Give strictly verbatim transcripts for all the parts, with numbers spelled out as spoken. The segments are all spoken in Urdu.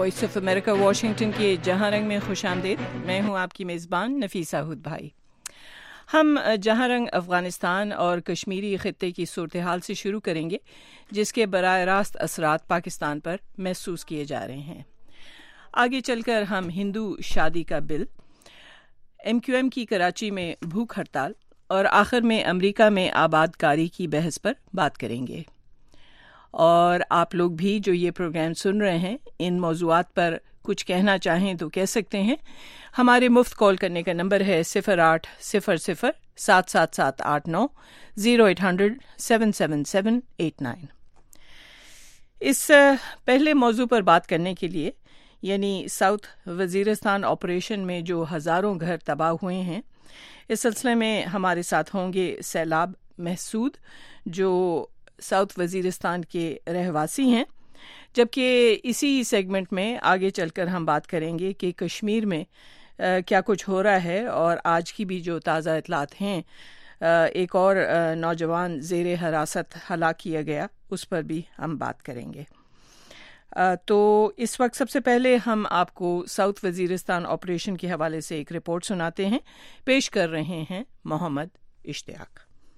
وائس آف امریکہ واشنگٹن کے جہاں رنگ میں خوش آمدید. میں ہوں آپ کی میزبان نفیسہ ہود بھائی. ہم جہاں رنگ افغانستان اور کشمیری خطے کی صورتحال سے شروع کریں گے جس کے براہ راست اثرات پاکستان پر محسوس کیے جا رہے ہیں. آگے چل کر ہم ہندو شادی کا بل، ایم کیو ایم کی کراچی میں بھوک ہڑتال اور آخر میں امریکہ میں آباد کاری کی بحث پر بات کریں گے. اور آپ لوگ بھی جو یہ پروگرام سن رہے ہیں ان موضوعات پر کچھ کہنا چاہیں تو کہہ سکتے ہیں. ہمارے مفت کال کرنے کا نمبر ہے صفر آٹھ صفر صفر سات سات سات آٹھ نو zero eight hundred seven seven seven eight nine. اس پہلے موضوع پر بات کرنے کے لیے، یعنی ساؤتھ وزیرستان آپریشن میں جو ہزاروں گھر تباہ ہوئے ہیں، اس سلسلے میں ہمارے ساتھ ہوں گے سیلاب محسود جو ساؤتھ وزیرستان کے رہواسی ہیں، جبکہ اسی سیگمنٹ میں آگے چل کر ہم بات کریں گے کہ کشمیر میں کیا کچھ ہو رہا ہے. اور آج کی بھی جو تازہ اطلاعات ہیں، ایک اور نوجوان زیر حراست ہلاک کیا گیا، اس پر بھی ہم بات کریں گے. تو اس وقت سب سے پہلے ہم آپ کو ساؤتھ وزیرستان آپریشن کے حوالے سے ایک رپورٹ سناتے ہیں. پیش کر رہے ہیں محمد اشتیاق.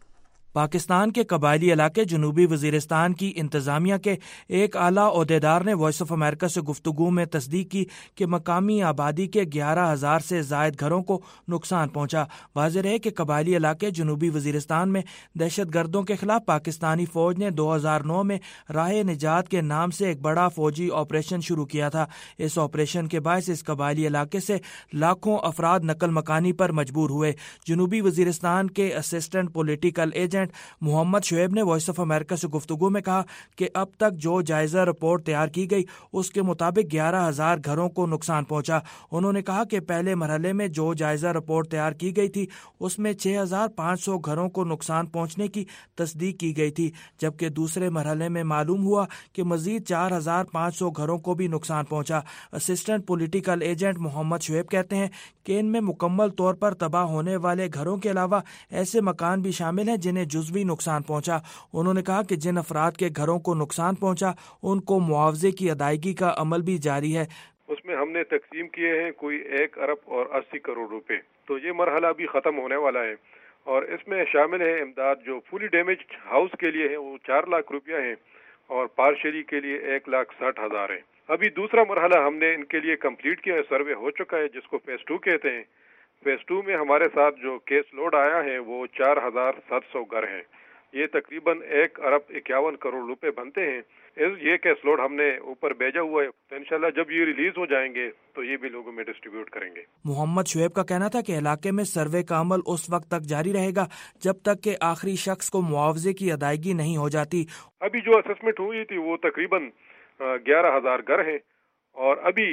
پاکستان کے قبائلی علاقے جنوبی وزیرستان کی انتظامیہ کے ایک اعلیٰ عہدیدار نے وائس آف امریکہ سے گفتگو میں تصدیق کی کہ مقامی آبادی کے گیارہ ہزار سے زائد گھروں کو نقصان پہنچا. واضح رہے کہ قبائلی علاقے جنوبی وزیرستان میں دہشت گردوں کے خلاف پاکستانی فوج نے دو ہزار نو میں راہ نجات کے نام سے ایک بڑا فوجی آپریشن شروع کیا تھا. اس آپریشن کے باعث اس قبائلی علاقے سے لاکھوں افراد نقل مکانی پر مجبور ہوئے. جنوبی وزیرستان کے assistant political agent Muhammad Shoaib نے وائس آف امریکہ سے گفتگو میں کہا کہ اب تک جو جائزہ رپورٹ تیار کی گئی اس کے مطابق گیارہ ہزار گھروں کو نقصان پہنچا. انہوں نے کہا کہ پہلے مرحلے میں جو جائزہ رپورٹ تیار کی گئی تھی اس میں چھ ہزار پانچ سو گھروں کو نقصان پہنچنے کی تصدیق کی گئی تھی، جبکہ دوسرے مرحلے میں معلوم ہوا کہ مزید چار ہزار پانچ سو گھروں کو بھی نقصان پہنچا. Assistant political agent Muhammad Shoaib کہتے ہیں کہ ان میں مکمل طور پر تباہ ہونے والے گھروں کے علاوہ ایسے مکان بھی شامل ہیں جنہیں جزوی نقصان پہنچا. انہوں نے کہا کہ جن افراد کے گھروں کو نقصان پہنچا ان کو معاوضے کی ادائیگی کا عمل بھی جاری ہے. اس میں ہم نے تقسیم کیے ہیں کوئی ایک ارب اور اسی کروڑ روپے. تو یہ مرحلہ بھی ختم ہونے والا ہے اور اس میں شامل ہے امداد جو فلی ڈیمیج ہاؤس کے لیے ہے وہ چار لاکھ روپیہ ہیں اور پارشلی کے لیے ایک لاکھ ساٹھ ہزار ہے. ابھی دوسرا مرحلہ ہم نے ان کے لیے کمپلیٹ کیا ہے، سروے ہو چکا ہے جس کو فیز ٹو کہتے ہیں. فیز ٹو میں ہمارے ساتھ جو کیس لوڈ آیا ہے وہ چار ہزار سات سو گھر ہیں. یہ تقریباً ایک ارب اکیاون کروڑ روپے بنتے ہیں. یہ کیس لوڈ ہم نے اوپر بھیجا ہوا ہے، تو انشاءاللہ جب یہ ریلیز ہو جائیں گے تو یہ بھی لوگوں میں ڈسٹریبیوٹ کریں گے. محمد شعیب کا کہنا تھا کہ علاقے میں سروے کا عمل اس وقت تک جاری رہے گا جب تک کہ آخری شخص کو معاوضے کی ادائیگی نہیں ہو جاتی. ابھی جو اسسمنٹ ہوئی تھی وہ تقریباً گیارہ ہزار گھر ہیں اور ابھی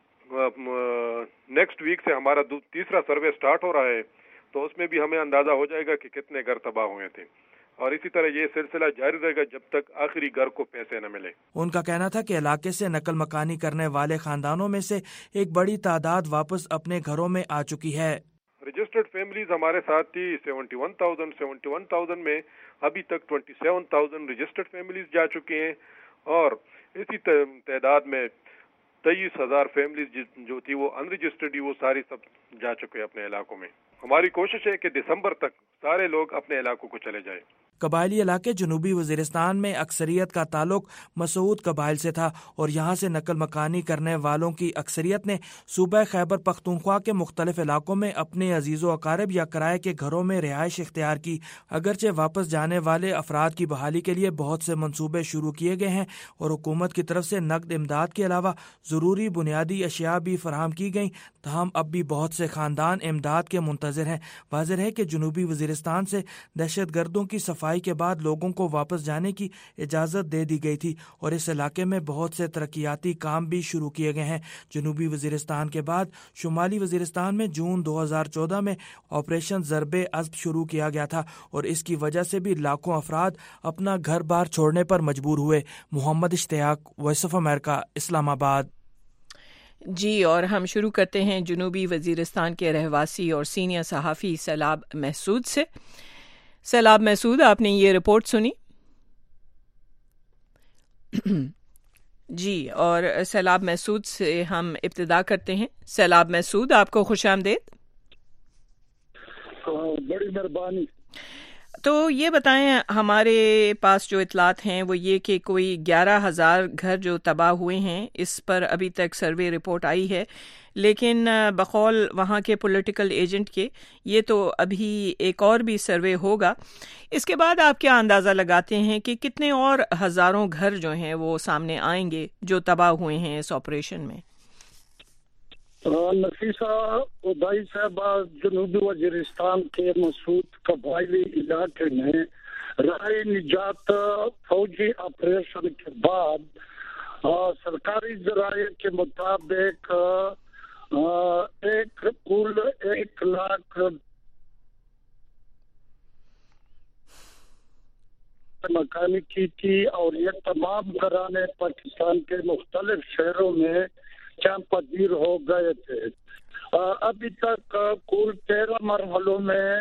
نیکسٹ ویک سے ہمارا تیسرا سروے سٹارٹ ہو رہا ہے، تو اس میں بھی ہمیں اندازہ ہو جائے گا کہ کتنے گھر تباہ ہوئے تھے اور اسی طرح یہ سلسلہ جاری رہے گا جب تک آخری گھر کو پیسے نہ ملے. ان کا کہنا تھا کہ علاقے سے نقل مکانی کرنے والے خاندانوں میں سے ایک بڑی تعداد واپس اپنے گھروں میں آ چکی ہے. رجسٹرڈ فیملیز ہمارے ساتھ تھی seventy one thousand seventy one thousand میں ابھی تک twenty seven thousand registered families جا چکی ہیں اور اسی تعداد میں تیئیس ہزار فیملیز جو تھی وہ ان رجسٹرڈ وہ ساری سب جا چکے اپنے علاقوں میں. ہماری کوشش ہے کہ دسمبر تک سارے لوگ اپنے علاقوں کو چلے جائیں. قبائلی علاقے جنوبی وزیرستان میں اکثریت کا تعلق مسعود قبائل سے تھا اور یہاں سے نقل مکانی کرنے والوں کی اکثریت نے صوبہ خیبر پختونخوا کے مختلف علاقوں میں اپنے عزیز و اقارب یا کرائے کے گھروں میں رہائش اختیار کی. اگرچہ واپس جانے والے افراد کی بحالی کے لیے بہت سے منصوبے شروع کیے گئے ہیں اور حکومت کی طرف سے نقد امداد کے علاوہ ضروری بنیادی اشیاء بھی فراہم کی گئیں، تاہم اب بھی بہت سے خاندان امداد کے منتظر ہیں. واضح ہے کہ جنوبی وزیرستان سے دہشت گردوں کی صفائی کے بعد لوگوں کو واپس جانے کی اجازت دے دی گئی تھی اور اس علاقے میں بہت سے ترقیاتی کام بھی شروع کیے گئے ہیں. جنوبی وزیرستان کے بعد شمالی وزیرستان میں جون دو ہزار چودہ میں آپریشن ضرب عضب شروع کیا گیا تھا اور اس کی وجہ سے بھی لاکھوں افراد اپنا گھر بار چھوڑنے پر مجبور ہوئے. محمد اشتیاق، وائس آف امریکہ، اسلام آباد. جی، اور ہم شروع کرتے ہیں جنوبی وزیرستان کے رہواسی اور سینئر صحافی سیلاب محسود سے. سیلاب محسود، آپ نے یہ رپورٹ سنی؟ جی، اور سیلاب محسود سے ہم ابتدا کرتے ہیں۔ سیلاب محسود، آپ کو خوش آمدید۔ بڑی مہربانی۔ تو یہ بتائیں، ہمارے پاس جو اطلاعات ہیں وہ یہ کہ کوئی گیارہ ہزار گھر جو تباہ ہوئے ہیں، اس پر ابھی تک سروے رپورٹ آئی ہے، لیکن بقول وہاں کے پولیٹیکل ایجنٹ کے یہ تو ابھی ایک اور بھی سروے ہوگا۔ اس کے بعد آپ کیا اندازہ لگاتے ہیں کہ کتنے اور ہزاروں گھر جو ہیں وہ سامنے آئیں گے جو تباہ ہوئے ہیں اس آپریشن میں؟ نفیسہ ادائی صاحبہ، جنوبی وزیرستان کے مسعود قبائلی علاقے میں رائے نجات فوجی آپریشن کے بعد سرکاری ذرائع کے مطابق ایک کل ایک لاکھ مکانی کی تھی، اور یہ تمام گھرانے پاکستان کے مختلف شہروں میں کیمپ پذیر ہو گئے تھے۔ ابھی تک کل تیرہ مرحلوں میں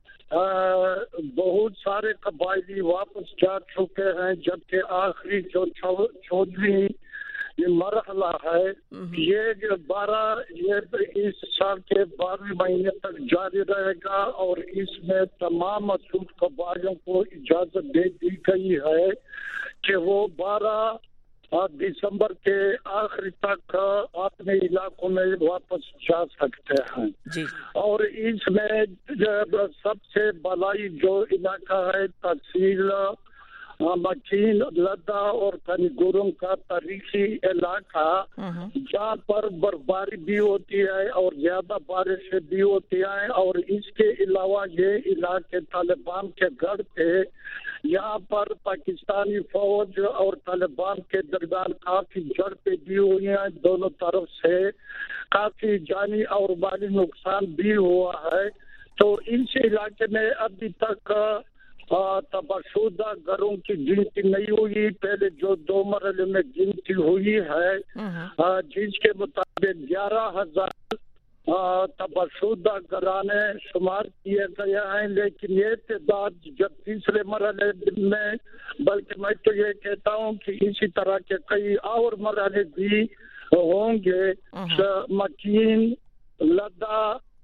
بہت سارے قبائلی واپس جا چکے ہیں، جبکہ آخری جو چودہویں یہ مرحلہ ہے یہ بارہ یہ اس سال کے بارہویں مہینے تک جاری رہے گا، اور اس میں تمام مسعود قبائلیوں کو اجازت دے دی گئی ہے کہ وہ بارہ دسمبر کے آخری تک اپنے علاقوں میں واپس جا سکتے ہیں۔ جی۔ اور اس میں سب سے بالائی جو علاقہ ہے تحصیل مکین، لدا اور کنی گورم کا تاریخی علاقہ، جہاں پر برفباری بھی ہوتی ہے اور زیادہ بارشیں بھی ہوتی ہیں، اور اس کے علاوہ یہ علاقے طالبان کے گھر تھے۔ یہاں پر پاکستانی فوج اور طالبان کے درمیان کافی جھڑپیں بھی ہوئی ہیں، دونوں طرف سے کافی جانی اور مالی نقصان بھی ہوا ہے۔ تو اس علاقے میں ابھی تک تباہ شدہ گھروں کی گنتی نہیں ہوئی، پہلے جو دو مرحلے میں گنتی ہوئی ہے جس کے مطابق گیارہ ہزار تباہ شدہ گھرانے شمار کیے گئے ہیں، لیکن یہ تعداد جب تیسرے مرحلے میں، بلکہ میں تو یہ کہتا ہوں کہ اسی طرح کے کئی اور مرحلے بھی ہوں گے۔ مکین، لدا،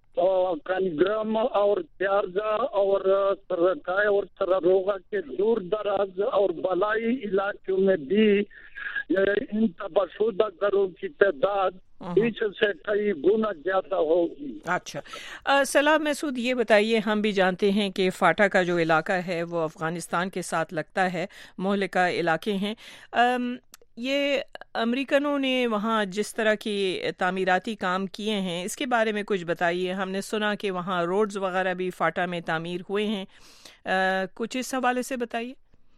کنگرم اور پیارزا اور سرکائے اور سراروغا کے دور دراز اور بالائی علاقوں میں بھی ان تباہ شدہ گھروں کی تعداد اس سے کئی گنا زیادہ ہوگی۔ اچھا، سیلاب محسود، یہ بتائیے، ہم بھی جانتے ہیں کہ فاٹا کا جو علاقہ ہے وہ افغانستان کے ساتھ لگتا ہے، مہلکہ علاقے ہیں۔ یہ امریکنوں نے وہاں جس طرح کی تعمیراتی کام کیے ہیں، اس کے بارے میں کچھ بتائیے۔ ہم نے سنا کہ وہاں روڈز وغیرہ بھی فاٹا میں تعمیر ہوئے ہیں، کچھ اس حوالے سے بتائیے۔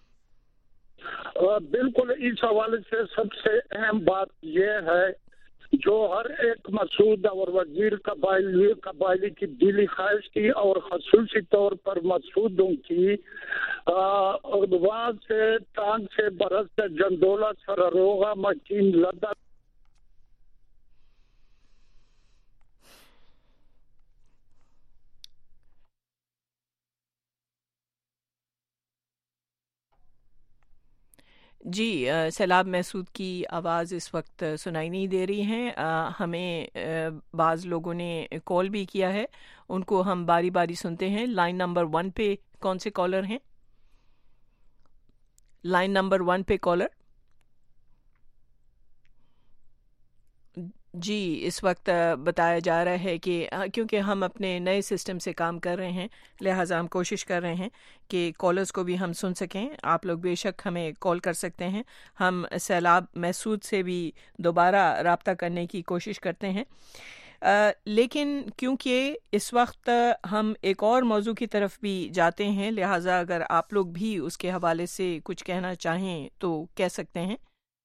بالکل، اس حوالے سے سب سے اہم بات یہ ہے جو ہر ایک مسعود اور وزیر قبائلی قبائلی کی دلی خواہش تھی، اور خصوصی طور پر مسعودوں کی، وہاں سے ٹانگ سے برس سے جندولا، سراروغا، مکین، لدا جی، سیلاب محسود کی آواز اس وقت سنائی نہیں دے رہی ہیں، ہمیں بعض لوگوں نے کال بھی کیا ہے، ان کو ہم باری باری سنتے ہیں۔ لائن نمبر ون پہ کون سے کالر ہیں؟ لائن نمبر ون پہ کالر۔ جی، اس وقت بتایا جا رہا ہے کہ کیونکہ ہم اپنے نئے سسٹم سے کام کر رہے ہیں، لہٰذا ہم کوشش کر رہے ہیں کہ کالرز کو بھی ہم سن سکیں۔ آپ لوگ بے شک ہمیں کال کر سکتے ہیں، ہم سیلاب محسود سے بھی دوبارہ رابطہ کرنے کی کوشش کرتے ہیں، لیکن کیونکہ اس وقت ہم ایک اور موضوع کی طرف بھی جاتے ہیں، لہٰذا اگر آپ لوگ بھی اس کے حوالے سے کچھ کہنا چاہیں تو کہہ سکتے ہیں۔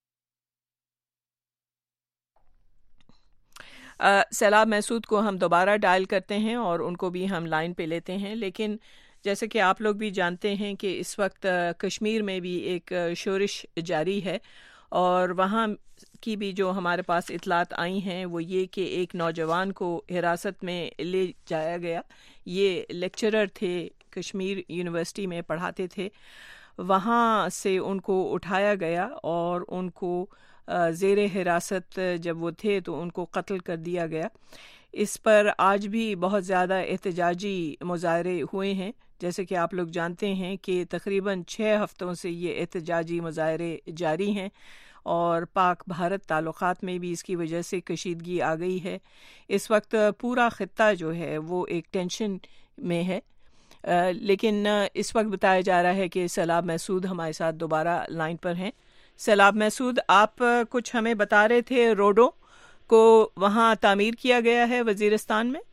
سیلاب محسود کو ہم دوبارہ ڈائل کرتے ہیں اور ان کو بھی ہم لائن پہ لیتے ہیں، لیکن جیسے کہ آپ لوگ بھی جانتے ہیں کہ اس وقت کشمیر میں بھی ایک شورش جاری ہے، اور وہاں کی بھی جو ہمارے پاس اطلاعات آئی ہیں وہ یہ کہ ایک نوجوان کو حراست میں لے جایا گیا۔ یہ لیکچرر تھے، کشمیر یونیورسٹی میں پڑھاتے تھے، وہاں سے ان کو اٹھایا گیا اور ان کو زیر حراست جب وہ تھے تو ان کو قتل کر دیا گیا. اس پر آج بھی بہت زیادہ احتجاجی مظاہرے ہوئے ہیں. جیسے کہ آپ لوگ جانتے ہیں کہ تقریباً چھ ہفتوں سے یہ احتجاجی مظاہرے جاری ہیں اور پاک بھارت تعلقات میں بھی اس کی وجہ سے کشیدگی آ گئی ہے. اس وقت پورا خطہ جو ہے وہ ایک ٹینشن میں ہے. لیکن اس وقت بتایا جا رہا ہے کہ سیلاب محسود ہمارے ساتھ دوبارہ لائن پر ہیں. سیلاب محسود، آپ کچھ ہمیں بتا رہے تھے روڈوں کو وہاں تعمیر کیا گیا ہے وزیرستان میں.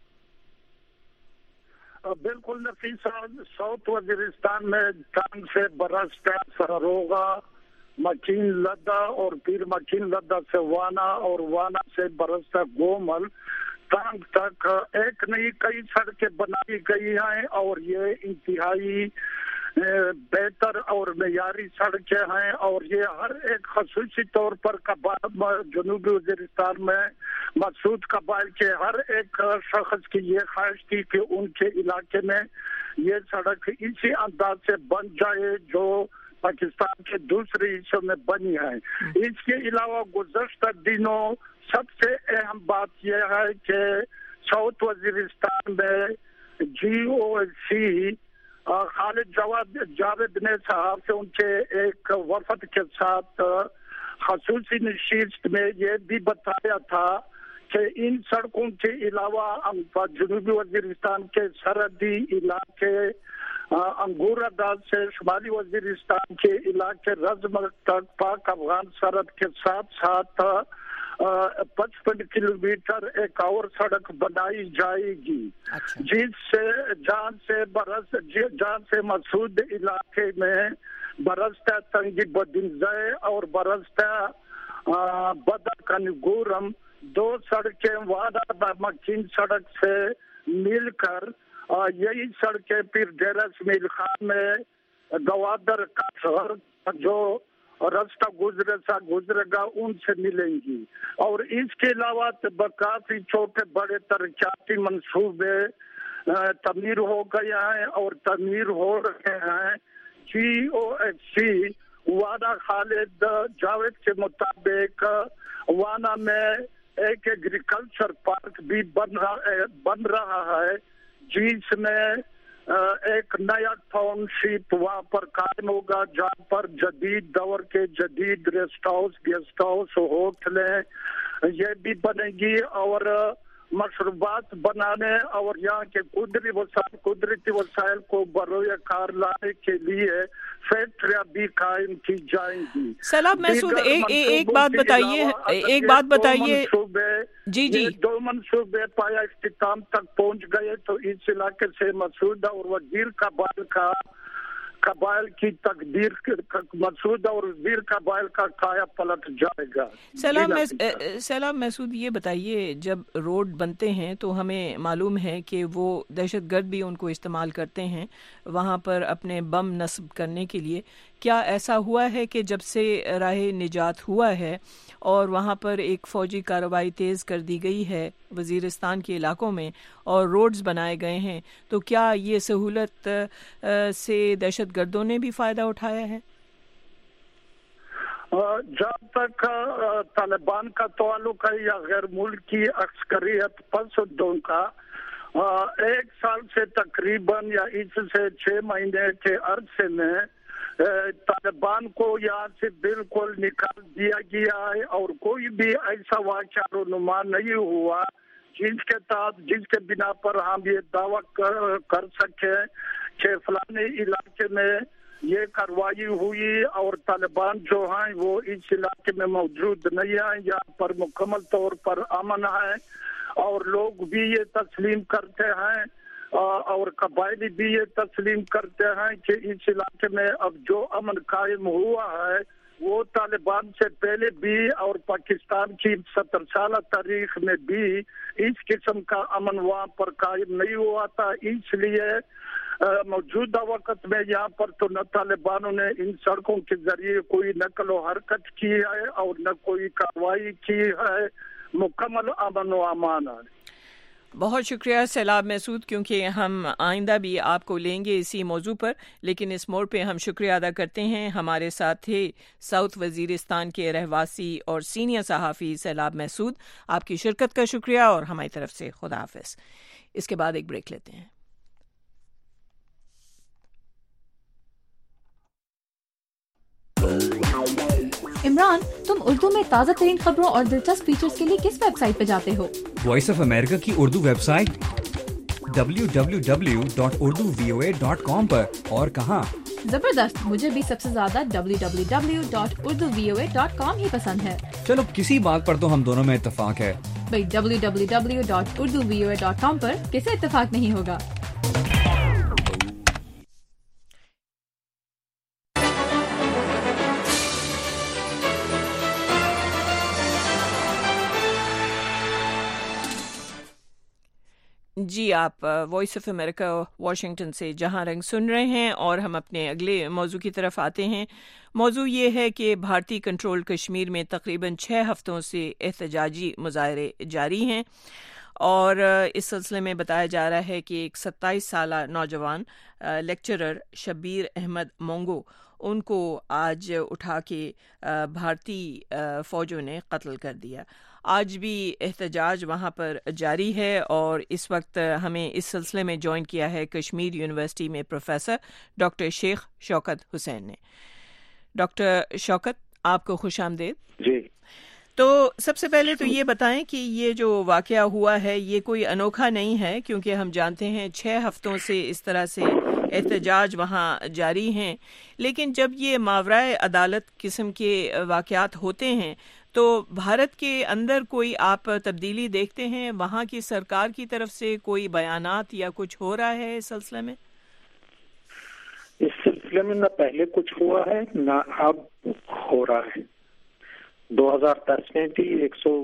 بالکل نفیسہ، ساؤتھ وزیرستان میں ٹانگ سے برستا سروغا، مکین لدا اور پھر مکین لدا سے وانا اور وانا سے برستا گومل ٹانگ تک ایک نئی کئی سڑکیں بنائی گئی ہیں اور یہ انتہائی بہتر اور معیاری سڑکیں ہیں اور یہ ہر ایک خصوصی طور پر جنوبی وزیرستان میں مسعود قبائل کے ہر ایک شخص کی یہ خواہش تھی کہ ان کے علاقے میں یہ سڑک اسی انداز سے بن جائے جو پاکستان کے دوسرے حصوں میں بنی ہے. اس کے علاوہ گزشتہ دنوں سب سے اہم بات یہ ہے کہ ساؤتھ وزیرستان میں جی او سی خالد جواد جاوید نے صاحب سے ان کے ایک وفد کے ساتھ خصوصی نشست میں یہ بھی بتایا تھا کہ ان سڑکوں کے علاوہ جنوبی وزیرستان کے سرحدی علاقے انگورا داز سے شمالی وزیرستان کے علاقے رزم تک پاک افغان سرحد کے ساتھ ساتھ پچپن کلومیٹر ایک اور سڑک بنائی جائے گی جس سے جان سے برس جان سے مسعود علاقے میں برستا تنگی بدنزے اور برستا بدکنگورم دو سڑکیں وادہ مکین سڑک سے مل کر یہی سڑکیں پھر ڈیرہ اسماعیل خان میں گوادر کا شہر جو راستہ گزرے سا گزرے گا ان سے ملیں گی. اور اس کے علاوہ کافی چھوٹے بڑے ترقیاتی منصوبے تعمیر ہو گئے ہیں اور تعمیر ہو رہے ہیں. جی او ایس سی وانا خالد جاوید کے مطابق وانا میں ایک ایگریکلچر پارک بھی بن رہا بن رہا ہے جس میں ایک نیا ٹاؤن شپ وہاں پر قائم ہوگا جہاں پر جدید دور کے جدید ریسٹ ہاؤس گیسٹ ہاؤس ہوٹلیں یہ بھی بنے گی اور مشروبات بنانے اور یہاں کے قدرتی وسائل قدرتی وسائل کو بروئے کار لانے کے لیے فیکٹریاں بھی قائم کی جائیں گی. سیلاب محسود ایک ایک بات بتائیے ایک بات بتائیے جی جی دو منصوبے پایا اختتام تک پہنچ گئے تو اس علاقے سے مسعود اور وزیر قبائل کا قبائل کی تقدیر مسعود اور وزیر قبائل کا کایا پلٹ جائے گا. سلام سلام محسود یہ بتائیے جب روڈ بنتے ہیں تو ہمیں معلوم ہے کہ وہ دہشت گرد بھی ان کو استعمال کرتے ہیں وہاں پر اپنے بم نصب کرنے کے لیے. کیا ایسا ہوا ہے کہ جب سے راہ نجات ہوا ہے اور وہاں پر ایک فوجی کارروائی تیز کر دی گئی ہے وزیرستان کے علاقوں میں اور روڈز بنائے گئے ہیں تو کیا یہ سہولت سے دہشت گردوں نے بھی فائدہ اٹھایا ہے؟ جب تک طالبان کا تعلق ہے یا غیر ملکی عسکریت پسندوں کا ایک سال سے تقریباً یا اس سے چھ مہینے کے عرصے میں طالبان کو یہاں سے بالکل نکال دیا گیا ہے اور کوئی بھی ایسا واقعہ رونما نہیں ہوا جس کے تحت جس کے بنا پر ہم یہ دعویٰ کر سکے کہ فلانے علاقے میں یہ کارروائی ہوئی اور طالبان جو ہیں وہ اس علاقے میں موجود نہیں ہیں. یہاں پر مکمل طور پر امن ہے اور لوگ بھی یہ تسلیم کرتے ہیں اور قبائلی بھی یہ تسلیم کرتے ہیں کہ اس علاقے میں اب جو امن قائم ہوا ہے وہ طالبان سے پہلے بھی اور پاکستان کی ستر سالہ تاریخ میں بھی اس قسم کا امن وہاں پر قائم نہیں ہوا تھا. اس لیے موجودہ وقت میں یہاں پر تو نہ طالبانوں نے ان سڑکوں کے ذریعے کوئی نقل و حرکت کی ہے اور نہ کوئی کارروائی کی ہے. مکمل امن و امان ہے. بہت شکریہ سیلاب محسود، کیونکہ ہم آئندہ بھی آپ کو لیں گے اسی موضوع پر، لیکن اس موڑ پہ ہم شکریہ ادا کرتے ہیں ہمارے ساتھ تھے ساؤتھ وزیرستان کے رہواسی اور سینئر صحافی سیلاب محسود۔ آپ کی شرکت کا شکریہ اور ہماری طرف سے خدا حافظ۔ اس کے بعد ایک بریک لیتے ہیں۔ عمران، تم اردو میں تازہ ترین خبروں اور دلچسپ فیچرز کے لیے کس ویب سائٹ پہ جاتے ہو؟ وائس آف امریکہ کی Urdu website W W W dot Urdu V O A dot com پر۔ اور کہاں؟ زبردست، مجھے بھی سب سے زیادہ W W W dot Urdu V O A dot com ہی پسند ہے۔ چلو کسی بات پر تو ہم دونوں میں اتفاق ہے۔ بھائی W W W dot Urdu V O A dot com پر کسے اتفاق نہیں ہوگا؟ جی، آپ وائس آف امریکہ واشنگٹن سے جہاں رنگ سن رہے ہیں، اور ہم اپنے اگلے موضوع کی طرف آتے ہیں۔ موضوع یہ ہے کہ بھارتی کنٹرول کشمیر میں تقریباً چھ ہفتوں سے احتجاجی مظاہرے جاری ہیں، اور اس سلسلے میں بتایا جا رہا ہے کہ ایک ستائیس سالہ نوجوان لیکچرر شبیر احمد مونگو، ان کو آج اٹھا کے بھارتی فوجوں نے قتل کر دیا۔ آج بھی احتجاج وہاں پر جاری ہے، اور اس وقت ہمیں اس سلسلے میں جوائن کیا ہے کشمیر یونیورسٹی میں پروفیسر ڈاکٹر شیخ شوکت حسین نے۔ ڈاکٹر شوکت، آپ کو خوش آمدید۔ جی، تو سب سے پہلے تو یہ بتائیں کہ یہ جو واقعہ ہوا ہے یہ کوئی انوکھا نہیں ہے، کیونکہ ہم جانتے ہیں چھ ہفتوں سے اس طرح سے احتجاج وہاں جاری ہیں، لیکن جب یہ ماورائے عدالت قسم کے واقعات ہوتے ہیں تو بھارت کے اندر کوئی آپ تبدیلی دیکھتے ہیں؟ وہاں کی سرکار کی طرف سے کوئی بیانات یا کچھ ہو رہا ہے اس سلسلے میں؟ اس سلسلے میں نہ پہلے کچھ ہوا ہے نہ اب ہو رہا ہے۔ دو ہزار دس میں بھی ایک سو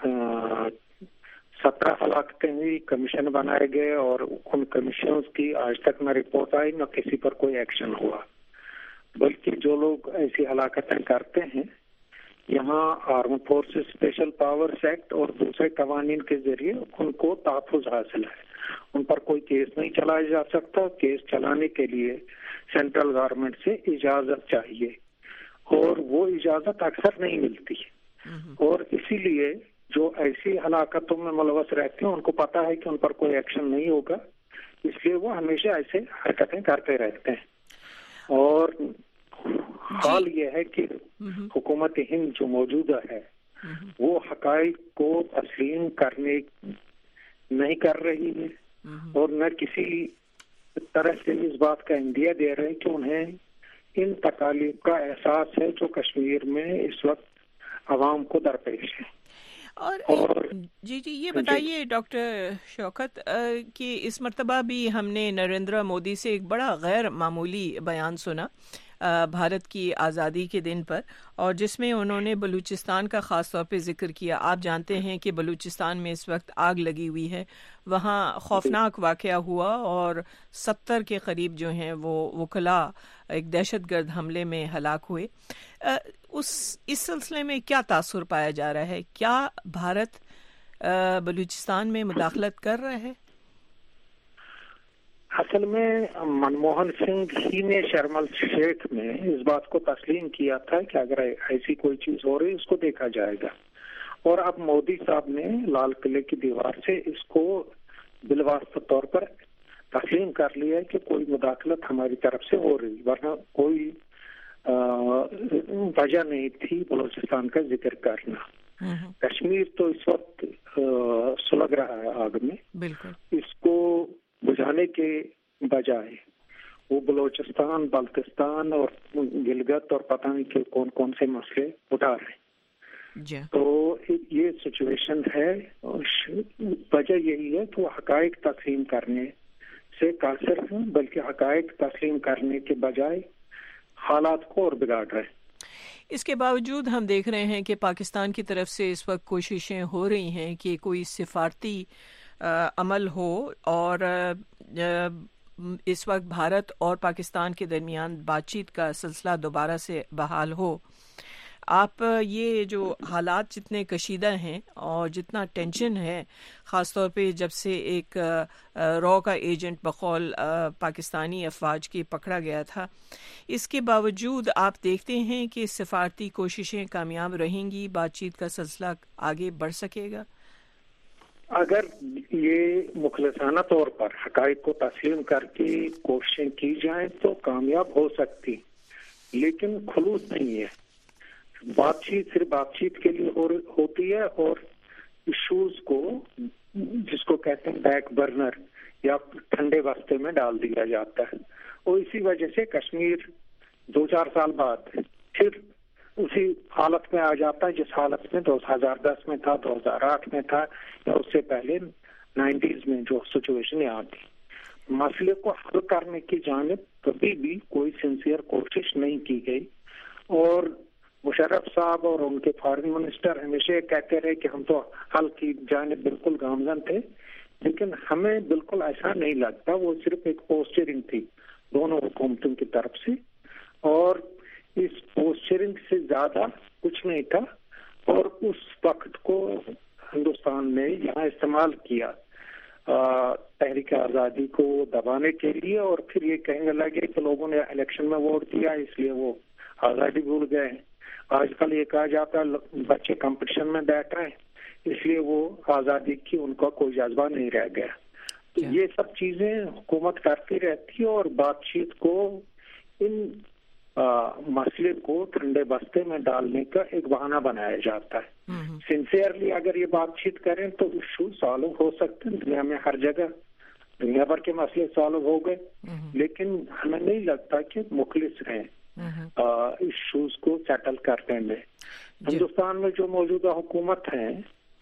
سترہ ہلاکتیں ہوئی، کمیشن بنائے گئے، اور ان کمیشنز کی آج تک نہ رپورٹ آئی نہ کسی پر کوئی ایکشن ہوا، بلکہ جو لوگ ایسی ہلاکتیں کرتے ہیں یہاں arm forces special powers act اور دوسرے قوانین کے ذریعے ان کو تحفظ حاصل ہے، ان پر کوئی کیس نہیں چلایا جا سکتا۔ کیس چلانے کے لیے سینٹرل گورنمنٹ سے اجازت چاہیے، اور وہ اجازت اکثر نہیں ملتی، اور اسی لیے جو ایسی ہلاکتوں میں ملوث رہتے ہیں ان کو پتا ہے کہ ان پر کوئی ایکشن نہیں ہوگا، اس لیے وہ ہمیشہ ایسے حرکتیں کرتے رہتے ہیں۔ اور حال یہ ہے کہ حکومت ہند جو موجودہ ہے وہ حقائق کو تسلیم کرنے نہیں کر رہی ہے، اور نہ کسی طرح سے اس بات کا اندیا دے رہے کہ انہیں ان تکالیف کا احساس ہے جو کشمیر میں اس وقت عوام کو درپیش ہے۔ اور جی جی یہ بتائیے ڈاکٹر شوکت کہ اس مرتبہ بھی ہم نے نریندر مودی سے ایک بڑا غیر معمولی بیان سنا بھارت کی آزادی کے دن پر، اور جس میں انہوں نے بلوچستان کا خاص طور پہ ذکر کیا۔ آپ جانتے ہیں کہ بلوچستان میں اس وقت آگ لگی ہوئی ہے، وہاں خوفناک واقعہ ہوا اور ستر کے قریب جو ہیں وہ وکلا ایک دہشت گرد حملے میں ہلاک ہوئے۔ اس اس سلسلے میں کیا تاثر پایا جا رہا ہے؟ کیا بھارت بلوچستان میں مداخلت کر رہا ہے؟ اصل میں منموہن سنگھ ہی نے شرم الشیخ میں اس بات کو تسلیم کیا تھا کہ اگر ایسی کوئی چیز ہو رہی اس کو دیکھا جائے گا، اور اب مودی صاحب نے لال قلعے کی دیوار سے اس کو بالواسطہ طور پر تسلیم کر لیا ہے کہ کوئی مداخلت ہماری طرف سے ہو رہی، ورنہ کوئی وجہ نہیں تھی بلوچستان کا ذکر کرنا۔ کشمیر تو اس وقت سلگ رہا ہے آگ میں، بالکل اس کو بجھانے کے بجائے وہ بلوچستان، بلتستان اور گلگت اور پتہ نہیں کہ کون کون سے مسئلے اٹھا رہے ہیں۔ تو یہ سچویشن ہے، وجہ یہی ہے کہ وہ حقائق تسلیم کرنے سے قاصر ہیں، بلکہ حقائق تسلیم کرنے کے بجائے حالات کو اور بگاڑ رہے ہیں۔ اس کے باوجود ہم دیکھ رہے ہیں کہ پاکستان کی طرف سے اس وقت کوششیں ہو رہی ہیں کہ کوئی سفارتی عمل ہو، اور اس وقت بھارت اور پاکستان کے درمیان بات چیت کا سلسلہ دوبارہ سے بحال ہو۔ آپ یہ جو حالات جتنے کشیدہ ہیں اور جتنا ٹینشن ہے، خاص طور پہ جب سے ایک رو کا ایجنٹ بقول پاکستانی افواج کے پکڑا گیا تھا، اس کے باوجود آپ دیکھتے ہیں کہ سفارتی کوششیں کامیاب رہیں گی، بات چیت کا سلسلہ آگے بڑھ سکے گا؟ اگر یہ مخلصانہ طور پر حقائق کو تسلیم کر کے کوششیں کی جائیں تو کامیاب ہو سکتی، لیکن خلوص نہیں ہے۔ بات چیت صرف بات چیت کے لیے ہوتی ہے اور ایشوز کو، جس کو کہتے ہیں بیک برنر یا ٹھنڈے بستے میں ڈال دیا جاتا ہے، اور اسی وجہ سے کشمیر دو چار سال بعد پھر اسی حالت میں آ جاتا ہے جس حالت میں دو ہزار دس میں تھا، دو ہزار آٹھ میں تھا، یا اس سے پہلے نائنٹیز میں جو سچویشن یہاں تھی۔ مسئلے کو حل کرنے کی جانب کبھی بھی کوئی سنسیئر کوشش نہیں کی گئی، اور مشرف صاحب اور ان کے فارن منسٹر ہمیشہ کہتے رہے کہ ہم تو حل کی جانب بالکل گامزن تھے، لیکن ہمیں بالکل ایسا نہیں لگتا۔ وہ صرف ایک پوسچرنگ تھی دونوں حکومتوں کی طرف سے، اور اس پوسچرنگ سے زیادہ کچھ نہیں تھا، اور اس وقت کو ہندوستان نے یہاں استعمال کیا تحریک آزادی کو دبانے کے لیے، اور پھر یہ کہنے لگے کہ لوگوں نے الیکشن میں ووٹ دیا اس لیے وہ آزادی بھول گئے ہیں۔ آج کل یہ کہا جاتا ہے بچے کمپٹیشن میں بیٹھ رہے ہیں اس لیے وہ آزادی کی ان کا کوئی جذبہ نہیں رہ گیا۔ تو یہ سب چیزیں حکومت کرتی رہتی ہے، اور بات چیت کو ان مسئلے کو ٹھنڈے بستے میں ڈالنے کا ایک بہانہ بنایا جاتا ہے۔ سنسیئرلی اگر یہ بات چیت کریں تو ایشو سالو ہو سکتے ہیں، دنیا میں ہر جگہ دنیا بھر کے مسئلے سالو ہو گئے، لیکن ہمیں نہیں لگتا کہ مخلص ہیں ایشوز کو سیٹل کرنے میں۔ ہندوستان میں جو موجودہ حکومت ہے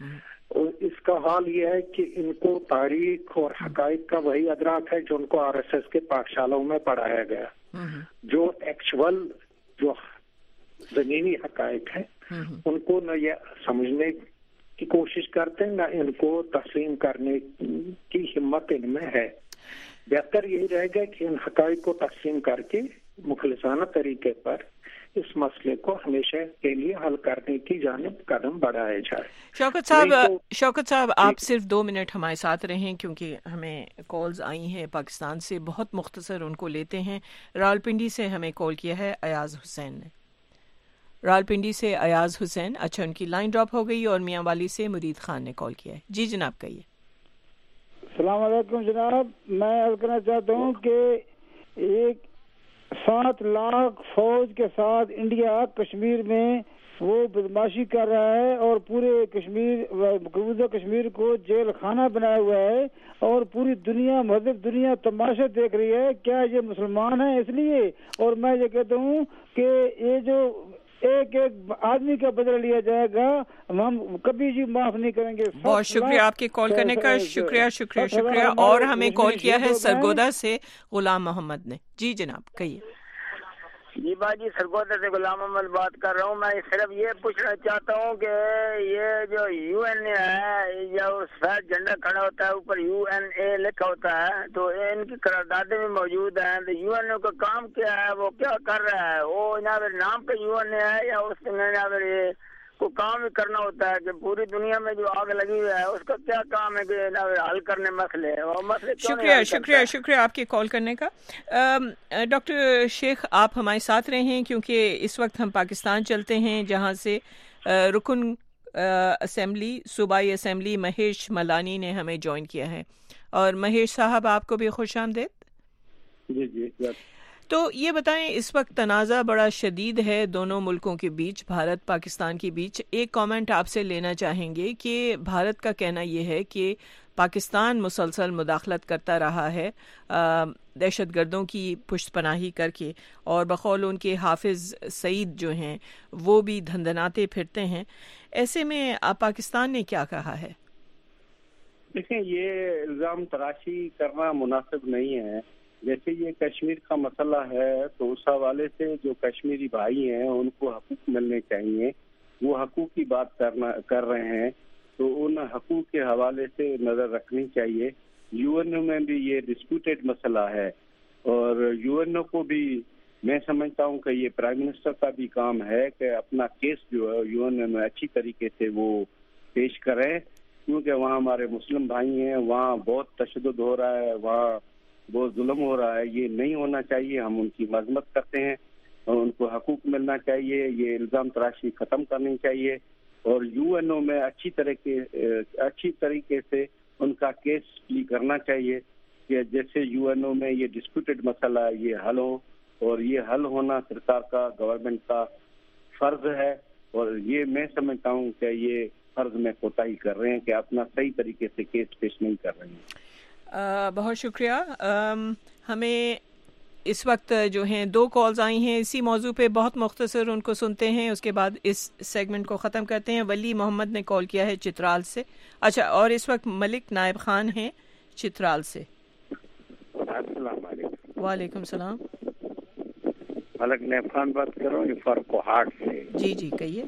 اس کا حال یہ ہے کہ ان کو تاریخ اور حقائق کا وہی ادراک ہے جو ان کو آر ایس ایس کے پاٹھشالوں میں پڑھایا گیا، جو ایکچوئل جو زمینی حقائق ہے ان کو نہ یہ سمجھنے کی کوشش کرتے ہیں، نہ ان کو تسلیم کرنے کی ہمت ان میں ہے۔ بہتر یہی رہے گا کہ ان حقائق کو تسلیم کر کے مخلصانہ طریقے پر اس مسئلے کو ہمیشہ کے لیے حل کرنے کی جانب قدم بڑھایا جائے۔ شوکت صاحب شوکت صاحب آپ صرف دو منٹ ہمارے ساتھ رہیں، کیونکہ ہمیں کالز آئی ہیں پاکستان سے، بہت مختصر ان کو لیتے ہیں۔ راولپنڈی سے ہمیں کال کیا ہے ایاز حسین نے۔ راولپنڈی سے ایاز حسین، اچھا ان کی لائن ڈراپ ہو گئی، اور میاں والی سے مرید خان نے کال کیا ہے۔ جی جناب کہیے۔ السلام علیکم جناب، میں عرض کرنا چاہتا ہوں کہ ایک سات لاکھ فوج کے ساتھ انڈیا کشمیر میں وہ بدماشی کر رہا ہے، اور پورے کشمیر مقبوضہ کشمیر کو جیل خانہ بنایا ہوا ہے، اور پوری دنیا مذہب دنیا تماشا دیکھ رہی ہے۔ کیا یہ مسلمان ہیں؟ اس لیے، اور میں یہ کہتا ہوں کہ یہ جو ایک ایک آدمی کا بدلہ لیا جائے گا ہم کبھی جی معاف نہیں کریں گے۔ بہت شکریہ آپ کے کال کرنے کا، شکریہ شکریہ شکریہ اور ہمیں کال کیا ہے سرگودا سے غلام محمد نے۔ جی جناب کہیے۔ جی بھائی جی، سرگودا سے غلام محمد بات کر رہا ہوں۔ میں صرف یہ پوچھنا چاہتا ہوں کہ یہ جو یو این اے ہے، یا سفید جھنڈا کھڑا ہوتا ہے اوپر یو این اے لکھا ہوتا ہے، تو ان کی قراردادیں بھی موجود ہیں، تو یو این اے کا کام کیا ہے، وہ کیا کر رہا ہے؟ وہ نام کا یو این اے ہے یا اس میں کو کام بھی کرنا ہوتا ہے کہ پوری دنیا میں جو آگ لگی ہوئی ہے اس کا کیا کام ہے کہ حل کرنے مسئلے مسئلے شکریہ شکریہ شکریہ آپ کے کال کرنے کا۔ ڈاکٹر شیخ آپ ہمارے ساتھ رہے ہیں، کیونکہ اس وقت ہم پاکستان چلتے ہیں جہاں سے رکن اسمبلی صوبائی اسمبلی مہیش ملانی نے ہمیں جوائن کیا ہے، اور مہیش صاحب آپ کو بھی خوش آمدید۔ جی جی تو یہ بتائیں، اس وقت تنازع بڑا شدید ہے دونوں ملکوں کے بیچ، بھارت پاکستان کے بیچ۔ ایک کامنٹ آپ سے لینا چاہیں گے کہ بھارت کا کہنا یہ ہے کہ پاکستان مسلسل مداخلت کرتا رہا ہے دہشت گردوں کی پشت پناہی کر کے، اور بقول ان کے حافظ سعید جو ہیں وہ بھی دھندناتے پھرتے ہیں۔ ایسے میں پاکستان نے کیا کہا ہے؟ دیکھیں، یہ الزام تراشی کرنا مناسب نہیں ہے۔ جیسے یہ کشمیر کا مسئلہ ہے تو اس حوالے سے جو کشمیری بھائی ہیں ان کو حقوق ملنے چاہیے، وہ حقوق کی بات کرنا کر رہے ہیں تو ان حقوق کے حوالے سے نظر رکھنی چاہیے۔ یو این او میں بھی یہ ڈسپیوٹیڈ مسئلہ ہے، اور یو این او کو بھی میں سمجھتا ہوں کہ یہ پرائم منسٹر کا بھی کام ہے کہ اپنا کیس جو ہے یو این اے میں اچھی طریقے سے وہ پیش کریں، کیونکہ وہاں ہمارے مسلم بھائی ہیں، وہاں بہت تشدد ہو رہا ہے، وہاں بہت ظلم ہو رہا ہے. یہ نہیں ہونا چاہیے. ہم ان کی مذمت کرتے ہیں اور ان کو حقوق ملنا چاہیے. یہ الزام تراشی ختم کرنی چاہیے اور یو این او میں اچھی طریقے اچھی طریقے سے ان کا کیس پلی کرنا چاہیے کہ جیسے یو این او میں یہ ڈسپیوٹڈ مسئلہ یہ حل ہو، اور یہ حل ہونا سرکار کا گورنمنٹ کا فرض ہے. اور یہ میں سمجھتا ہوں کہ یہ فرض میں کوتاہی کر رہے ہیں کہ اپنا صحیح طریقے سے کیس پیش نہیں کر رہے ہیں. آ, بہت شکریہ. آ, ہمیں اس وقت جو ہیں دو کالز آئی ہیں اسی موضوع پہ، بہت مختصر ان کو سنتے ہیں، اس کے بعد اس سیگمنٹ کو ختم کرتے ہیں. ولی محمد نے کال کیا ہے چترال سے. اچھا، اور اس وقت ملک نائب خان ہیں چترال سے. السلام علیکم. وعلیکم السلام. ملک نائب خان بات کر رہا ہوں فرقوہاٹ سے. جی جی کہیے.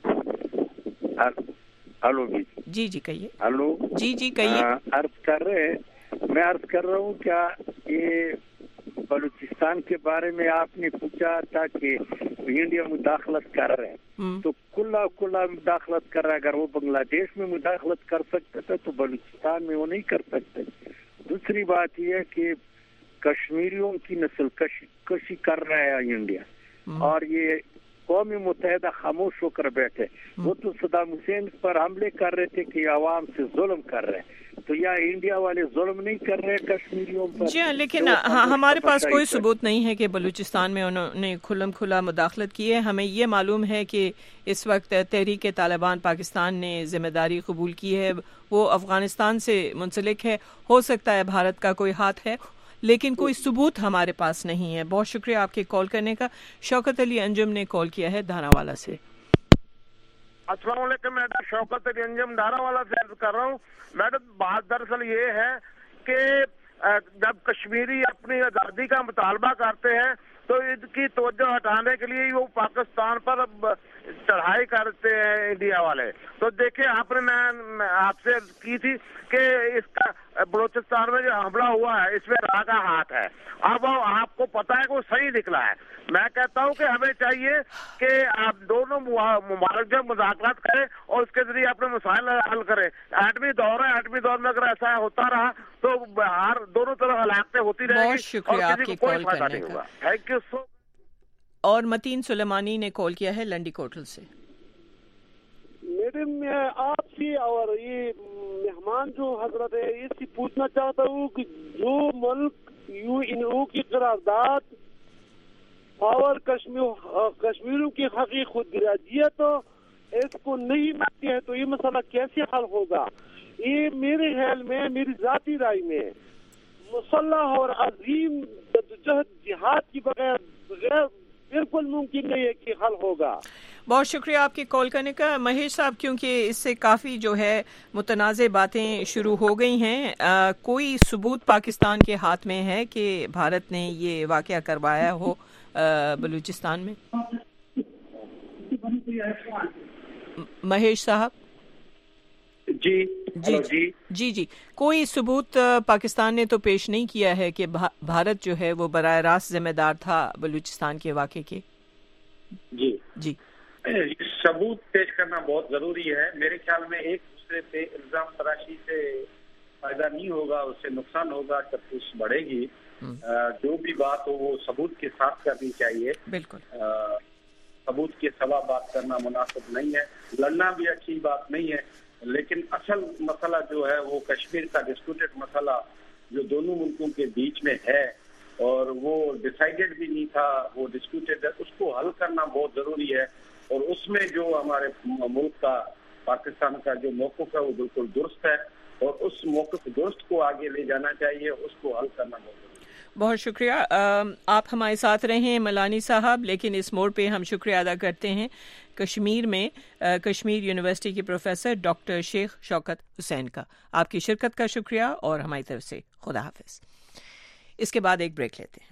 ہلو جی جی جی کہیے. ہلو جی جی کہیے. عرض کر رہے ہیں میں عرض کر رہا ہوں کیا یہ بلوچستان کے بارے میں آپ نے پوچھا تھا کہ انڈیا مداخلت کر رہے ہیں تو کلا کلا مداخلت کر رہا ہے. اگر وہ بنگلہ دیش میں مداخلت کر سکتا تھا تو بلوچستان میں وہ نہیں کر سکتے. دوسری بات یہ ہے کہ کشمیریوں کی نسل کشی کشی کر رہا ہے انڈیا، اور یہ قوم متحدہ خاموش ہو کر بیٹھے. وہ تو صدام حسین پر حملے کر رہے تھے کہ عوام سے ظلم کر رہے ہیں، تو یا انڈیا والے ظلم نہیں کر رہے کشمیریوں پر؟ جی ہاں، لیکن ہمارے پاس کوئی ثبوت نہیں ہے کہ بلوچستان میں انہوں نے کھلم کھلا مداخلت کی ہے. ہمیں یہ معلوم ہے کہ اس وقت تحریک طالبان پاکستان نے ذمہ داری قبول کی ہے، وہ افغانستان سے منسلک ہے. ہو سکتا ہے بھارت کا کوئی ہاتھ ہے، لیکن کوئی ثبوت ہمارے پاس نہیں ہے. بہت شکریہ آپ کے کال کرنے کا. شوکت علی انجم نے کال کیا ہے دھانا والا سے. السلام علیکم. میں شوکت علی انجم دھانا والا سے عرض کر رہا ہوں. میڈم بات دراصل یہ ہے کہ جب کشمیری اپنی آزادی کا مطالبہ کرتے ہیں تو ان کی توجہ ہٹانے کے لیے وہ پاکستان پر چڑھائی کرتے ہیں انڈیا والے. تو دیکھیں آپ نے میں آپ سے کی تھی کہ اس کا بلوچستان میں جو حملہ ہوا ہے اس میں راہ کا ہاتھ ہے. اب آپ کو پتا ہے کہ وہ صحیح نکلا ہے. میں کہتا ہوں کہ ہمیں چاہیے کہ آپ دونوں ممالک جو مذاکرات کریں اور اس کے ذریعے اپنے مسائل حل کریں. ایٹمی دور ہے، ایٹمی دور میں اگر ایسا ہوتا رہا تو ہر دونوں طرف ہلاکتیں ہوتی رہیں گی اور کسی کو کوئی فائدہ نہیں ہوگا. Thank you so. اور متین سلیمانی نے کال کیا ہے لنڈی کوٹل سے. میڈم میں آپ سے اور یہ مہمان جو حضرت ہے اس سے پوچھنا چاہتا ہوں کہ جو ملک یو این او کی قرارداد اور کشمیر کشمیروں کی حقیقی خودگراجیت اس کو نہیں مانتے ہیں تو یہ مسئلہ کیسے حل ہوگا؟ یہ میرے خیال میں، میری ذاتی رائے میں، مسلح اور عظیم جدوجہد جہاد کی بغیر بغیر بالکل ممکن نہیں ہے کہ حل ہوگا. بہت شکریہ آپ کی کال کرنے کا مہیش صاحب. کیونکہ اس سے کافی جو ہے متنازع باتیں شروع ہو گئی ہیں. آ, کوئی ثبوت پاکستان کے ہاتھ میں ہے کہ بھارت نے یہ واقعہ کروایا ہو آ, بلوچستان میں؟ مہیش صاحب جی جی جی جی جی کوئی ثبوت پاکستان نے تو پیش نہیں کیا ہے کہ بھارت جو ہے وہ براہ راست ذمہ دار تھا بلوچستان کے واقعے کے؟ جی جی ثبوت پیش کرنا بہت ضروری ہے. میرے خیال میں ایک دوسرے پہ الزام تراشی سے فائدہ نہیں ہوگا، اس سے نقصان ہوگا، تفتیش بڑھے گی. جو بھی بات ہو وہ ثبوت کے ساتھ کرنی چاہیے. بالکل ثبوت کے سوا بات کرنا مناسب نہیں ہے. لڑنا بھی اچھی بات نہیں ہے، لیکن اصل مسئلہ جو ہے وہ کشمیر کا ڈسپیوٹڈ مسئلہ جو دونوں ملکوں کے بیچ میں ہے اور وہ ڈیسائیڈڈ بھی نہیں تھا، وہ ڈسپیوٹڈ ہے، اس کو حل کرنا بہت ضروری ہے. اور اس میں جو ہمارے ملک کا پاکستان کا جو موقف ہے وہ بالکل درست ہے اور اس موقف درست کو آگے لے جانا چاہیے، اس کو حل کرنا بہت ضروری ہے. بہت شکریہ. آپ ہمارے ساتھ رہے ہیں ملانی صاحب، لیکن اس موڑ پہ ہم شکریہ ادا کرتے ہیں کشمیر میں کشمیر یونیورسٹی کے پروفیسر ڈاکٹر شیخ شوکت حسین کا. آپ کی شرکت کا شکریہ اور ہماری طرف سے خدا حافظ. اس کے بعد ایک بریک لیتے ہیں.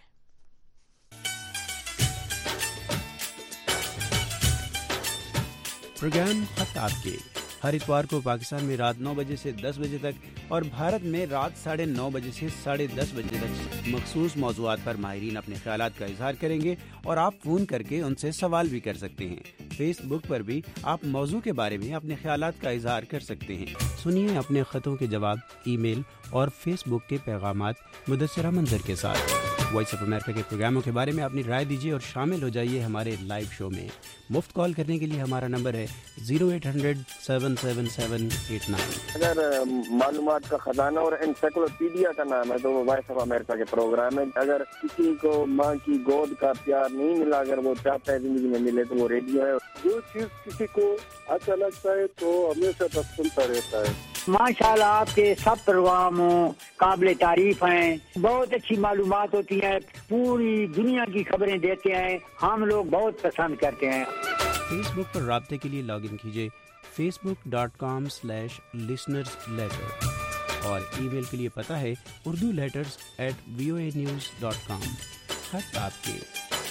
پروگرام خط آپ کے ہر اتوار کو پاکستان میں رات نو بجے سے دس بجے تک اور بھارت میں رات ساڑھے نو بجے سے ساڑھے دس بجے تک مخصوص موضوعات پر ماہرین اپنے خیالات کا اظہار کریں گے اور آپ فون کر کے ان سے سوال بھی کر سکتے ہیں۔ فیس بک پر بھی آپ موضوع کے بارے میں اپنے خیالات کا اظہار کر سکتے ہیں۔ سنیے اپنے خطوں کے جواب ای میل اور فیس بک کے پیغامات مدثرہ منظر کے ساتھ۔ وائس آف امریکہ کے پروگراموں کے بارے میں اپنی رائے دیجیے اور شامل ہو جائیے ہمارے لائیو شو میں۔ مفت کال کرنے کے لیے ہمارا نمبر ہے zero eight hundred seven seven seven eight nine. اگر معلومات کا خزانہ اور انسائکلوپیڈیا کا نام ہے تو وہ وائس آف امریکہ کے پروگرام ہے۔ اگر کسی کو ماں کی گود کا پیار نہیں ملا، اگر وہ چاہتا ہے زندگی میں ملے، تو وہ ریڈیو ہے۔ جو چیز کسی کو اچھا لگتا ہے تو ہمیشہ تک سنتا رہتا ہے۔ ماشاء اللہ آپ کے سب پروگرام قابل تعریف ہیں، بہت اچھی معلومات ہوتی ہیں، پوری دنیا کی خبریں دیتے ہیں، ہم لوگ بہت پسند کرتے ہیں۔ فیس بک پر رابطے کے لیے لاگ ان کیجیے facebook dot com slash listeners letter اور ای میل کے لیے پتہ ہے Urdu letters at V O A news dot com. خط آپ کے۔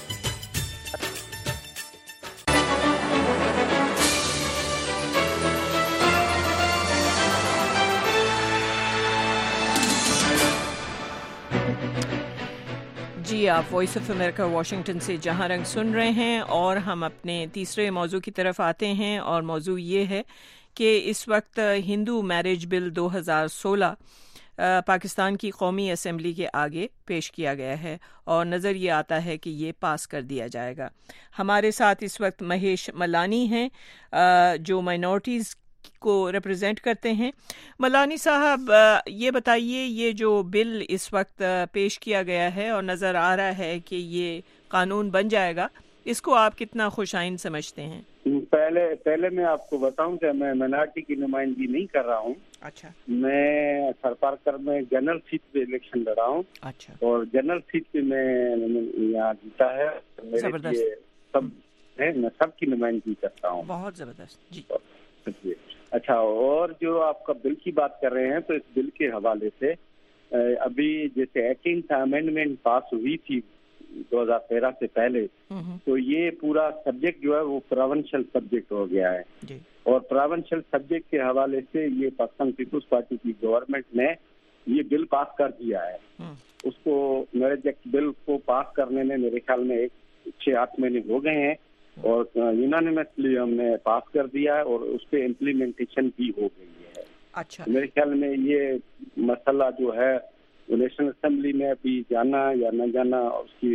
جی آپ وائس آف امریکہ واشنگٹن سے جہاں رنگ سن رہے ہیں اور ہم اپنے تیسرے موضوع کی طرف آتے ہیں، اور موضوع یہ ہے کہ اس وقت ہندو میرج بل دو ہزار سولہ پاکستان کی قومی اسمبلی کے آگے پیش کیا گیا ہے اور نظر یہ آتا ہے کہ یہ پاس کر دیا جائے گا۔ ہمارے ساتھ اس وقت مہیش ملانی ہیں جو مائنورٹیز کو ریپرزینٹ کرتے ہیں۔ ملانی صاحب یہ بتائیے، یہ جو بل اس وقت پیش کیا گیا ہے اور نظر آ رہا ہے کہ یہ قانون بن جائے گا، اس کو آپ کتنا خوش آئند سمجھتے ہیں؟ پہلے پہلے میں آپ کو بتاؤں کہ میں مائنارٹی کی نمائندگی نہیں کر رہا ہوں۔ اچھا۔ میں سرپارکر میں جنرل سیٹ پہ الیکشن لڑا ہوں۔ اچھا۔ اور جنرل سیٹ پہ میں یہاں جیتا ہے، میرے لیے سب ہے، میں سب کی نمائندگی کرتا ہوں۔ بہت زبردست۔ جی اچھا، اور جو آپ کا بل کی بات کر رہے ہیں تو اس بل کے حوالے سے ابھی جیسے ایٹینتھ امینڈمنٹ پاس ہوئی تھی دو ہزار تیرہ سے پہلے، تو یہ پورا سبجیکٹ جو ہے وہ پراونشل سبجیکٹ ہو گیا ہے، اور پراونشل سبجیکٹ کے حوالے سے یہ پاکستان پیپلز پارٹی کی گورنمنٹ نے یہ بل پاس کر دیا ہے۔ اس کو میرج ایکٹ بل کو پاس کرنے میں میرے خیال میں ایک چھ آٹھ مہینے ہو گئے ہیں، اور یونانیمسلی ہم نے پاس کر دیا ہے اور اس پہ امپلیمنٹیشن بھی ہو گئی ہے۔ اچھا۔ میرے خیال میں یہ مسئلہ جو ہے نیشنل اسمبلی میں ابھی جانا یا نہ جانا اس کی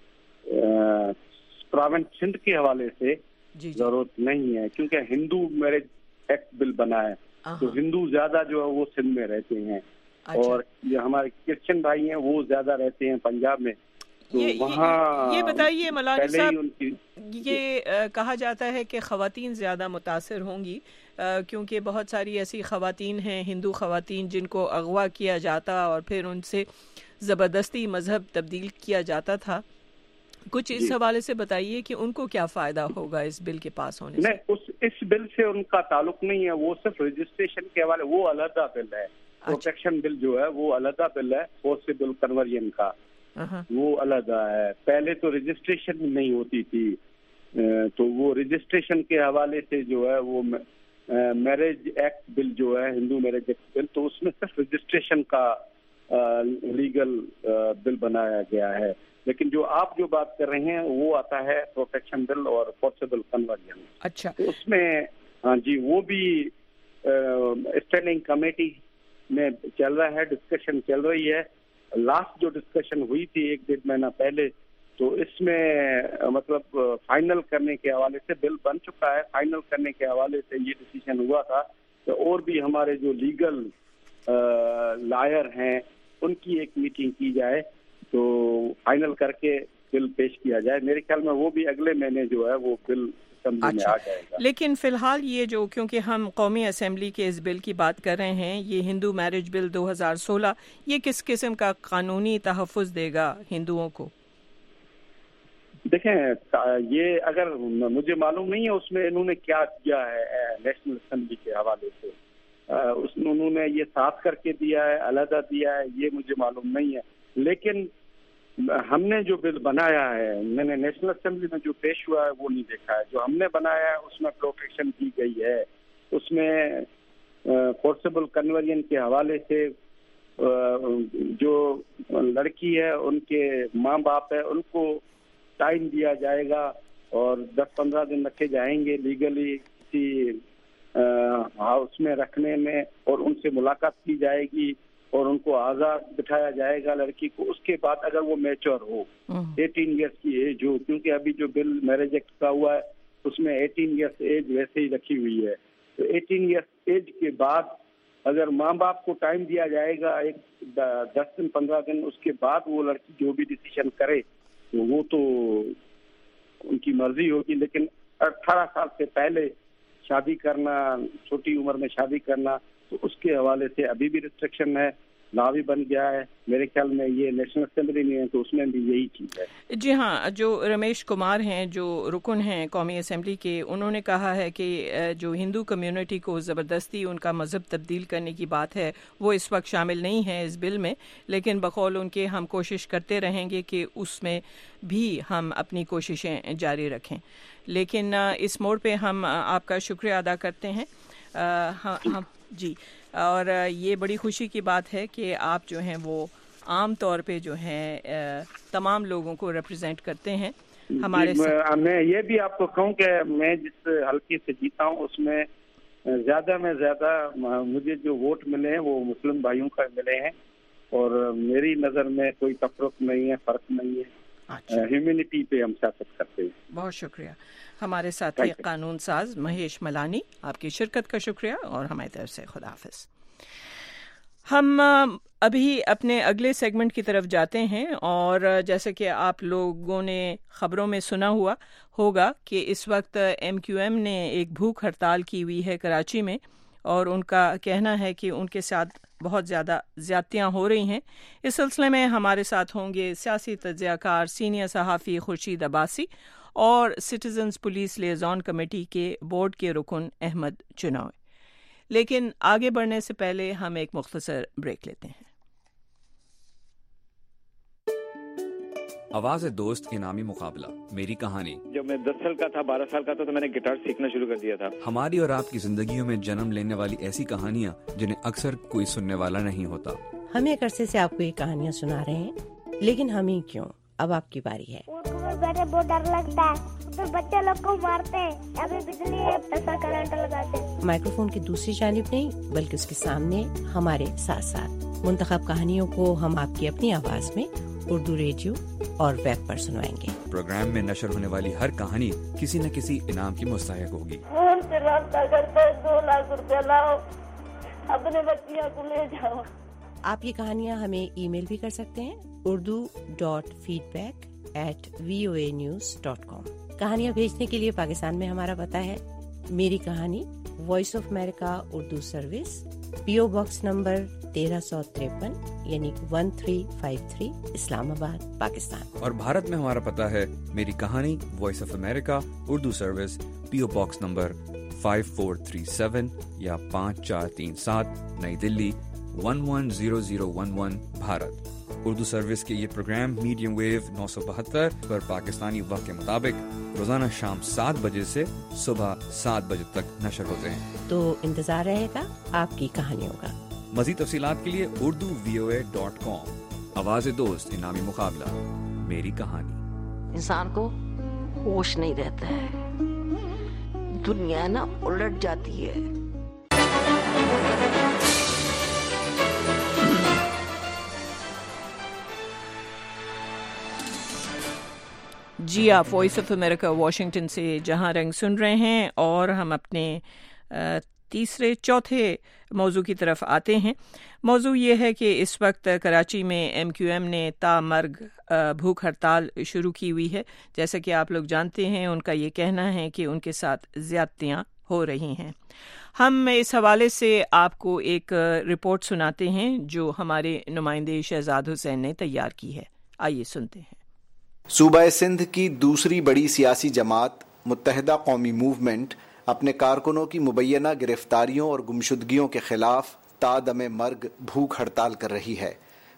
پراونس سندھ کے حوالے سے ضرورت نہیں ہے، کیونکہ ہندو میرج ایکٹ بل بنا ہے تو ہندو زیادہ جو ہے وہ سندھ میں رہتے ہیں، اور جو ہمارے کرسچن بھائی ہیں وہ زیادہ رہتے ہیں پنجاب میں۔ یہ, یہ بتائیے ملانی صاحب، یہ کہا جاتا ہے کہ خواتین زیادہ متاثر ہوں گی کیونکہ بہت ساری ایسی خواتین ہیں، ہندو خواتین، جن کو اغوا کیا جاتا اور پھر ان سے زبردستی مذہب تبدیل کیا جاتا تھا۔ کچھ اس حوالے سے بتائیے کہ ان کو کیا فائدہ ہوگا اس بل کے پاس ہونے سے؟ نہیں، اس اس بل سے ان کا تعلق نہیں ہے، وہ صرف رجسٹریشن کے حوالے، وہ علیحدہ بل ہے۔ پروٹیکشن بل جو ہے وہ علیحدہ بل ہے، فورسیبل کنورژن کا وہ علیحدہ ہے۔ پہلے تو رجسٹریشن نہیں ہوتی تھی، تو وہ رجسٹریشن کے حوالے سے جو ہے وہ میرج ایکٹ بل جو ہے، ہندو میرج ایکٹ بل، تو اس میں صرف رجسٹریشن کا لیگل بل بنایا گیا ہے، لیکن جو آپ جو بات کر رہے ہیں وہ آتا ہے پروٹیکشن بل اور فورسیبل کنورژن۔ اچھا، اس میں ہاں جی وہ بھی اسٹینڈنگ کمیٹی میں چل رہا ہے، ڈسکشن چل رہی ہے۔ لاسٹ جو ڈسکشن ہوئی تھی ایک ڈیڑھ مہینہ پہلے، تو اس میں مطلب فائنل کرنے کے حوالے سے بل بن چکا ہے، فائنل کرنے کے حوالے سے یہ ڈیسیژن ہوا تھا کہ اور بھی ہمارے جو لیگل لائر ہیں ان کی ایک میٹنگ کی جائے تو فائنل کر کے بل پیش کیا جائے۔ میرے خیال میں وہ بھی اگلے مہینے جو ہے وہ بل اچھا، لیکن فی الحال یہ جو، کیونکہ ہم قومی اسمبلی کے اس بل کی بات کر رہے ہیں، یہ ہندو میرج بل دو ہزار سولہ، یہ کس قسم کا قانونی تحفظ دے گا ہندوؤں کو؟ دیکھیں، یہ اگر مجھے معلوم نہیں ہے اس میں انہوں نے کیا کیا ہے نیشنل اسمبلی کے حوالے سے، اس میں انہوں نے یہ ساتھ کر کے دیا ہے، علیحدہ دیا ہے، یہ مجھے معلوم نہیں ہے، لیکن ہم نے جو بل بنایا ہے، میں نے نیشنل اسمبلی میں جو پیش ہوا ہے وہ نہیں دیکھا ہے، جو ہم نے بنایا ہے اس میں پروٹیکشن کی گئی ہے اس میں فورسیبل کنورژن کے حوالے سے جو لڑکی ہے ان کے ماں باپ ہے ان کو ٹائم دیا جائے گا اور دس پندرہ دن رکھے جائیں گے لیگلی کسی ہاؤس میں رکھنے میں اور ان سے ملاقات کی جائے گی اور ان کو آزاد بٹھایا جائے گا لڑکی کو. اس کے بعد اگر وہ میچور ہو ایٹین ایئرس کی ایج ہو, کیونکہ ابھی جو بل میرج ایکٹ کا ہوا ہے اس میں ایٹین ایئرس ایج ویسے ہی رکھی ہوئی ہے, تو ایٹین ایئرس ایج کے بعد اگر ماں باپ کو ٹائم دیا جائے گا ایک دس دن پندرہ دن, اس کے بعد وہ لڑکی جو بھی ڈیسیشن کرے تو وہ تو ان کی مرضی ہوگی, لیکن اٹھارہ سال سے پہلے شادی کرنا, چھوٹی عمر میں شادی کرنا, تو اس کے حوالے سے ابھی بھی ریسٹرکشن ہے, لا بھی بن گیا ہے. میرے خیال میں یہ نیشنل اسمبلی میں ہے تو اس میں بھی یہی چیز ہے. جی ہاں, جو رمیش کمار ہیں جو رکن ہیں قومی اسمبلی کے, انہوں نے کہا ہے کہ جو ہندو کمیونٹی کو زبردستی ان کا مذہب تبدیل کرنے کی بات ہے وہ اس وقت شامل نہیں ہے اس بل میں, لیکن بقول ان کے ہم کوشش کرتے رہیں گے کہ اس میں بھی ہم اپنی کوششیں جاری رکھیں. لیکن اس موڑ پہ ہم آپ کا شکریہ ادا کرتے ہیں. ہم جی, اور یہ بڑی خوشی کی بات ہے کہ آپ جو ہیں وہ عام طور پہ جو ہیں تمام لوگوں کو ریپرزینٹ کرتے ہیں. ہمارے میں یہ بھی آپ کو کہوں کہ میں جس حلقے سے جیتا ہوں اس میں زیادہ میں زیادہ مجھے جو ووٹ ملے ہیں وہ مسلم بھائیوں کا ملے ہیں, اور میری نظر میں کوئی تفرق نہیں ہے, فرق نہیں ہے. ہیومینٹی پہ ہم سیاست کرتے ہیں. بہت شکریہ. ہمارے ساتھی قانون ساز مہیش ملانی, آپ کی شرکت کا شکریہ, اور ہماری طرف سے خدا حافظ. ہم ابھی اپنے اگلے سیگمنٹ کی طرف جاتے ہیں, اور جیسے کہ آپ لوگوں نے خبروں میں سنا ہوا ہوگا کہ اس وقت ایم کیو ایم نے ایک بھوک ہڑتال کی ہوئی ہے کراچی میں, اور ان کا کہنا ہے کہ ان کے ساتھ بہت زیادہ زیادتیاں ہو رہی ہیں. اس سلسلے میں ہمارے ساتھ ہوں گے سیاسی تجزیہ کار سینئر صحافی خورشید عباسی اور سٹیزنز پولیس لیزون کمیٹی کے بورڈ کے رکن احمد چنوئی. لیکن آگے بڑھنے سے پہلے ہم ایک مختصر بریک لیتے ہیں. آواز دوست انعامی مقابلہ میری کہانی. جب میں دس سال کا تھا, بارہ سال کا تھا, تو میں نے گٹار سیکھنا شروع کر دیا تھا. ہماری اور آپ کی زندگیوں میں جنم لینے والی ایسی کہانیاں جنہیں اکثر کوئی سننے والا نہیں ہوتا. ہم ایک عرصے سے آپ کو یہ کہانیاں سنا رہے ہیں, لیکن ہم ہی کیوں, اب آپ کی باری ہے. بیٹھے بہت ڈر لگتا ہے, پھر بچے لوگ کو مارتے ہیں, ابھی بجلی ہے ایسا کرنٹ لگاتے ہیں. مائکروفون کی دوسری جانب نہیں بلکہ اس کے سامنے ہمارے ساتھ ساتھ منتخب کہانیوں کو ہم آپ کی اپنی آواز میں اردو ریڈیو اور ویب پر سنوائیں گے. پروگرام میں نشر ہونے والی ہر کہانی کسی نہ کسی انعام کی مستحق ہوگی. فون سے رابطہ کرتے دو لاکھ روپے لاؤ, اپنے بچیاں کو لے جاؤ. آپ یہ کہانیاں ہمیں ای میل بھی کر سکتے ہیں Urdu dot feedback at V O A news dot com. کہانیاں بھیجنے کے لیے پاکستان میں ہمارا پتہ ہے میری کہانی, voice of America Urdu service, P O box number تیرہ سو تریپن یعنی one three five three, Islamabad, Pakistan. اور بھارت میں ہمارا پتہ ہے میری کہانی, voice of America Urdu service, P O box number five four three seven یا پانچ چار تین سات, Nai Delhi one one zero zero one one, Bharat. Urdu service کے یہ پروگرام میڈیم ویو نو سو بہتر پر پاکستانی وقت کے مطابق روزانہ شام سات بجے سے صبح سات بجے تک نشر ہوتے ہیں. تو انتظار رہے گا آپ کی کہانیوں کا. مزید تفصیلات کے لیے Urdu V O A dot کام. آواز دوست انعامی مقابلہ میری کہانی. انسان کو ہوش نہیں رہتا ہے, دنیا نا الٹ جاتی ہے. جی آپ وائس آف امریکہ واشنگٹن سے جہاں رنگ سن رہے ہیں, اور ہم اپنے تیسرے چوتھے موضوع کی طرف آتے ہیں. موضوع یہ ہے کہ اس وقت کراچی میں ایم کیو ایم نے تا مرگ بھوک ہڑتال شروع کی ہوئی ہے. جیسا کہ آپ لوگ جانتے ہیں ان کا یہ کہنا ہے کہ ان کے ساتھ زیادتیاں ہو رہی ہیں. ہم اس حوالے سے آپ کو ایک رپورٹ سناتے ہیں جو ہمارے نمائندے شہزاد حسین نے تیار کی ہے. آئیے سنتے ہیں. صوبہ سندھ کی دوسری بڑی سیاسی جماعت متحدہ قومی موومنٹ اپنے کارکنوں کی مبینہ گرفتاریوں اور گمشدگیوں کے خلاف تا دم مرگ بھوک ہڑتال کر رہی ہے.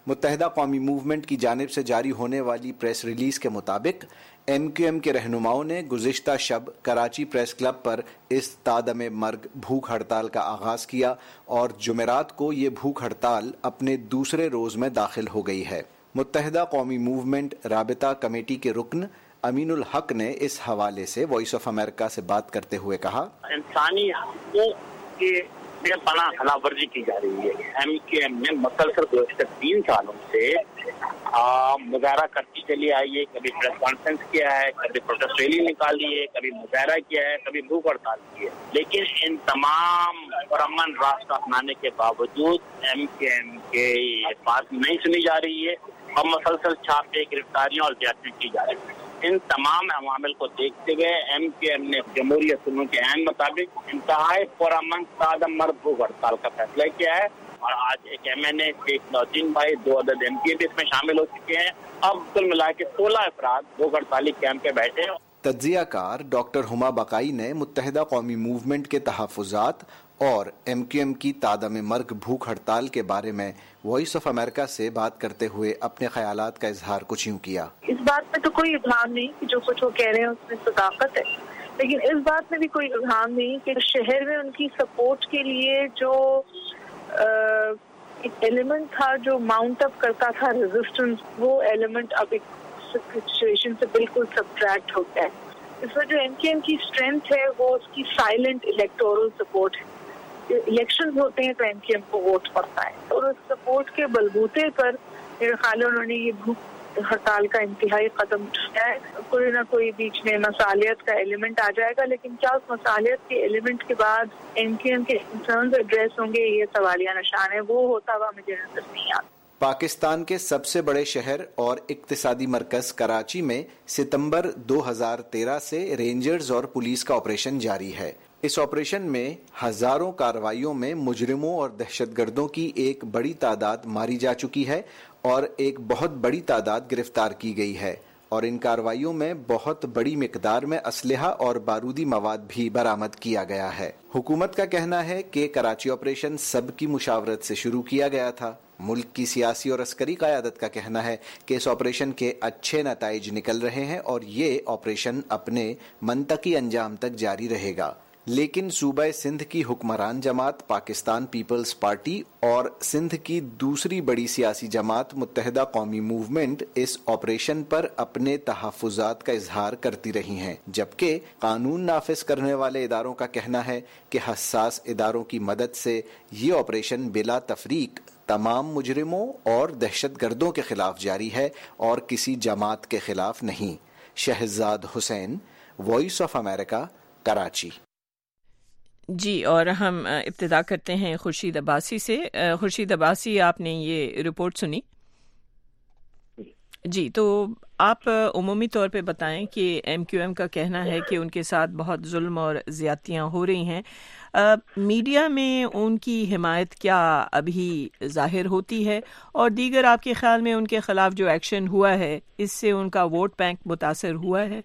मुत्तहिदा कौमी मूवमेंट की जानिब से जारी होने वाली प्रेस रिलीज के मुताबिक एम क्यू एम के रहनुमाओं ने गुज़िश्ता शब कराची प्रेस क्लब पर इस तादम मर्ग भूख हड़ताल का आगाज किया और जुमेरात को ये भूख हड़ताल अपने दूसरे रोज में दाखिल हो गई है। मुत्तहिदा कौमी मूवमेंट राबिता कमेटी के रुकन अमीनुल हक ने इस हवाले से वॉइस ऑफ अमेरिका से बात करते हुए कहा, इंसानी हकों के बेपनाह खिलाफ वर्जी की जा रही है। एम क्यू एम ने मुसलसल गुज़श्ता तीन सालों से मुजाहरा करती चली आई है। कभी प्रेस कॉन्फ्रेंस किया है, कभी प्रोटेस्ट रैली निकाली है, कभी मुजाहरा किया है, कभी भूख हड़ताल की है। लेकिन इन तमाम पुरअमन रास्ता अपनाने के बावजूद एम क्यू एम के बात नहीं सुनी जा रही है और मुसलसल छापे, गिरफ्तारियां और ज्यादतियां की जा रही है। इन तमाम अवामिल को देखते हुए एम क्यू एम ने जमहूरी असूलों के अहम मुताबिक इंतहाई पुरअमन तादम मर्द भूख हड़ताल का फैसला किया है और आज एक M N A, Sheikh Naujeen भाई, दो अदद एम पी भी इसमें शामिल हो चुके हैं। अब कुल मिला के सोलह अफराद भूख हड़ताली कैंप पे बैठे हैं। तज्जियाकार डॉक्टर हुमा बकाई ने मुत्तहिदा कौमी मूवमेंट के तहफ़्फ़ुज़ात और एम क्यू एम की तादम मर्ग भूख हड़ताल के बारे में वॉइस ऑफ अमेरिका से बात करते हुए अपने ख्यालात का इजहार कुछ यूं किया। इस बात में तो कोई इब्हाम नहीं कि जो कुछ वो कह रहे हैं उसमें सदाकत है, लेकिन इस बात में भी कोई इब्हाम नहीं कि शहर में उनकी सपोर्ट के लिए जो एक एलिमेंट था जो माउंट अप करता था रेजिस्टेंस, वो एलिमेंट अब एक सिचुएशन से बिल्कुल सब्ट्रैक्ट होता है। इसमें जो एम क्यू एम की स्ट्रेंथ है वो उसकी साइलेंट इलेक्टोरल सपोर्ट है। इलेक्शंस होते हैं तो एम क्यू एम को वोट पड़ता है और उस सपोर्ट के बलबूते पर मेरे ख्याल उन्होंने ये भूख हड़ताल का इंतहाई कदम उठाया है। कोई ना कोई बीच में मसालियत का एलिमेंट आ जाएगा, लेकिन क्या उस मसालियत के एलिमेंट के बाद एम क्यू एम के कंसर्न्स एड्रेस होंगे, ये सवालिया निशान है। वो होता हुआ मुझे नजर नहीं आता। पाकिस्तान के सबसे बड़े शहर और इक्तिसादी मरकज कराची में सितंबर दो हज़ार तेरह से रेंजर्स और पुलिस का ऑपरेशन जारी है। इस ऑपरेशन में हजारों कार्रवाइयों में मुजरिमों और दहशतगर्दों की एक बड़ी तादाद मारी जा चुकी है और एक बहुत बड़ी तादाद गिरफ्तार की गई है और इन कार्रवाइयों में बहुत बड़ी मिकदार में असलहा और बारूदी मवाद भी बरामद किया गया है। हुकूमत का कहना है कि कराची ऑपरेशन सबकी मुशावरत से शुरू किया गया था। मुल्क की सियासी और अस्करी क़यादत का कहना है कि इस ऑपरेशन के अच्छे नताइज निकल रहे हैं और ये ऑपरेशन अपने मंतकी अंजाम तक जारी रहेगा। लेकिन सूबा सिंध की हुक्मरान जमात पाकिस्तान पीपल्स पार्टी और सिंध की दूसरी बड़ी सियासी जमात मुत्तहिदा कौमी मूवमेंट इस ऑपरेशन पर अपने तहफ़्फ़ुज़ात का इजहार करती रही हैं, जबकि कानून नाफिज करने वाले इदारों का कहना है कि हसास इदारों की मदद से ये ऑपरेशन बिला तफरीक तमाम मुजरिमों और दहशतगर्दों के खिलाफ जारी है और किसी जमात के खिलाफ नहीं। Shahzad Hussain, voice of America, Karachi. जी, और हम इब्तिदा करते हैं खुर्शीद अब्बासी से। खुर्शीद अब्बासी, आपने ये रिपोर्ट सुनी? जी, तो आप उमूमी तौर पे बताएं कि एम क्यू एम का कहना है कि उनके साथ बहुत जुल्म और ज़्यादतियाँ हो रही हैं। आ, मीडिया में उनकी हिमायत क्या अभी ज़ाहिर होती है और दीगर आपके ख्याल में उनके ख़िलाफ़ जो एक्शन हुआ है इससे उनका वोट बैंक मुतासर हुआ है?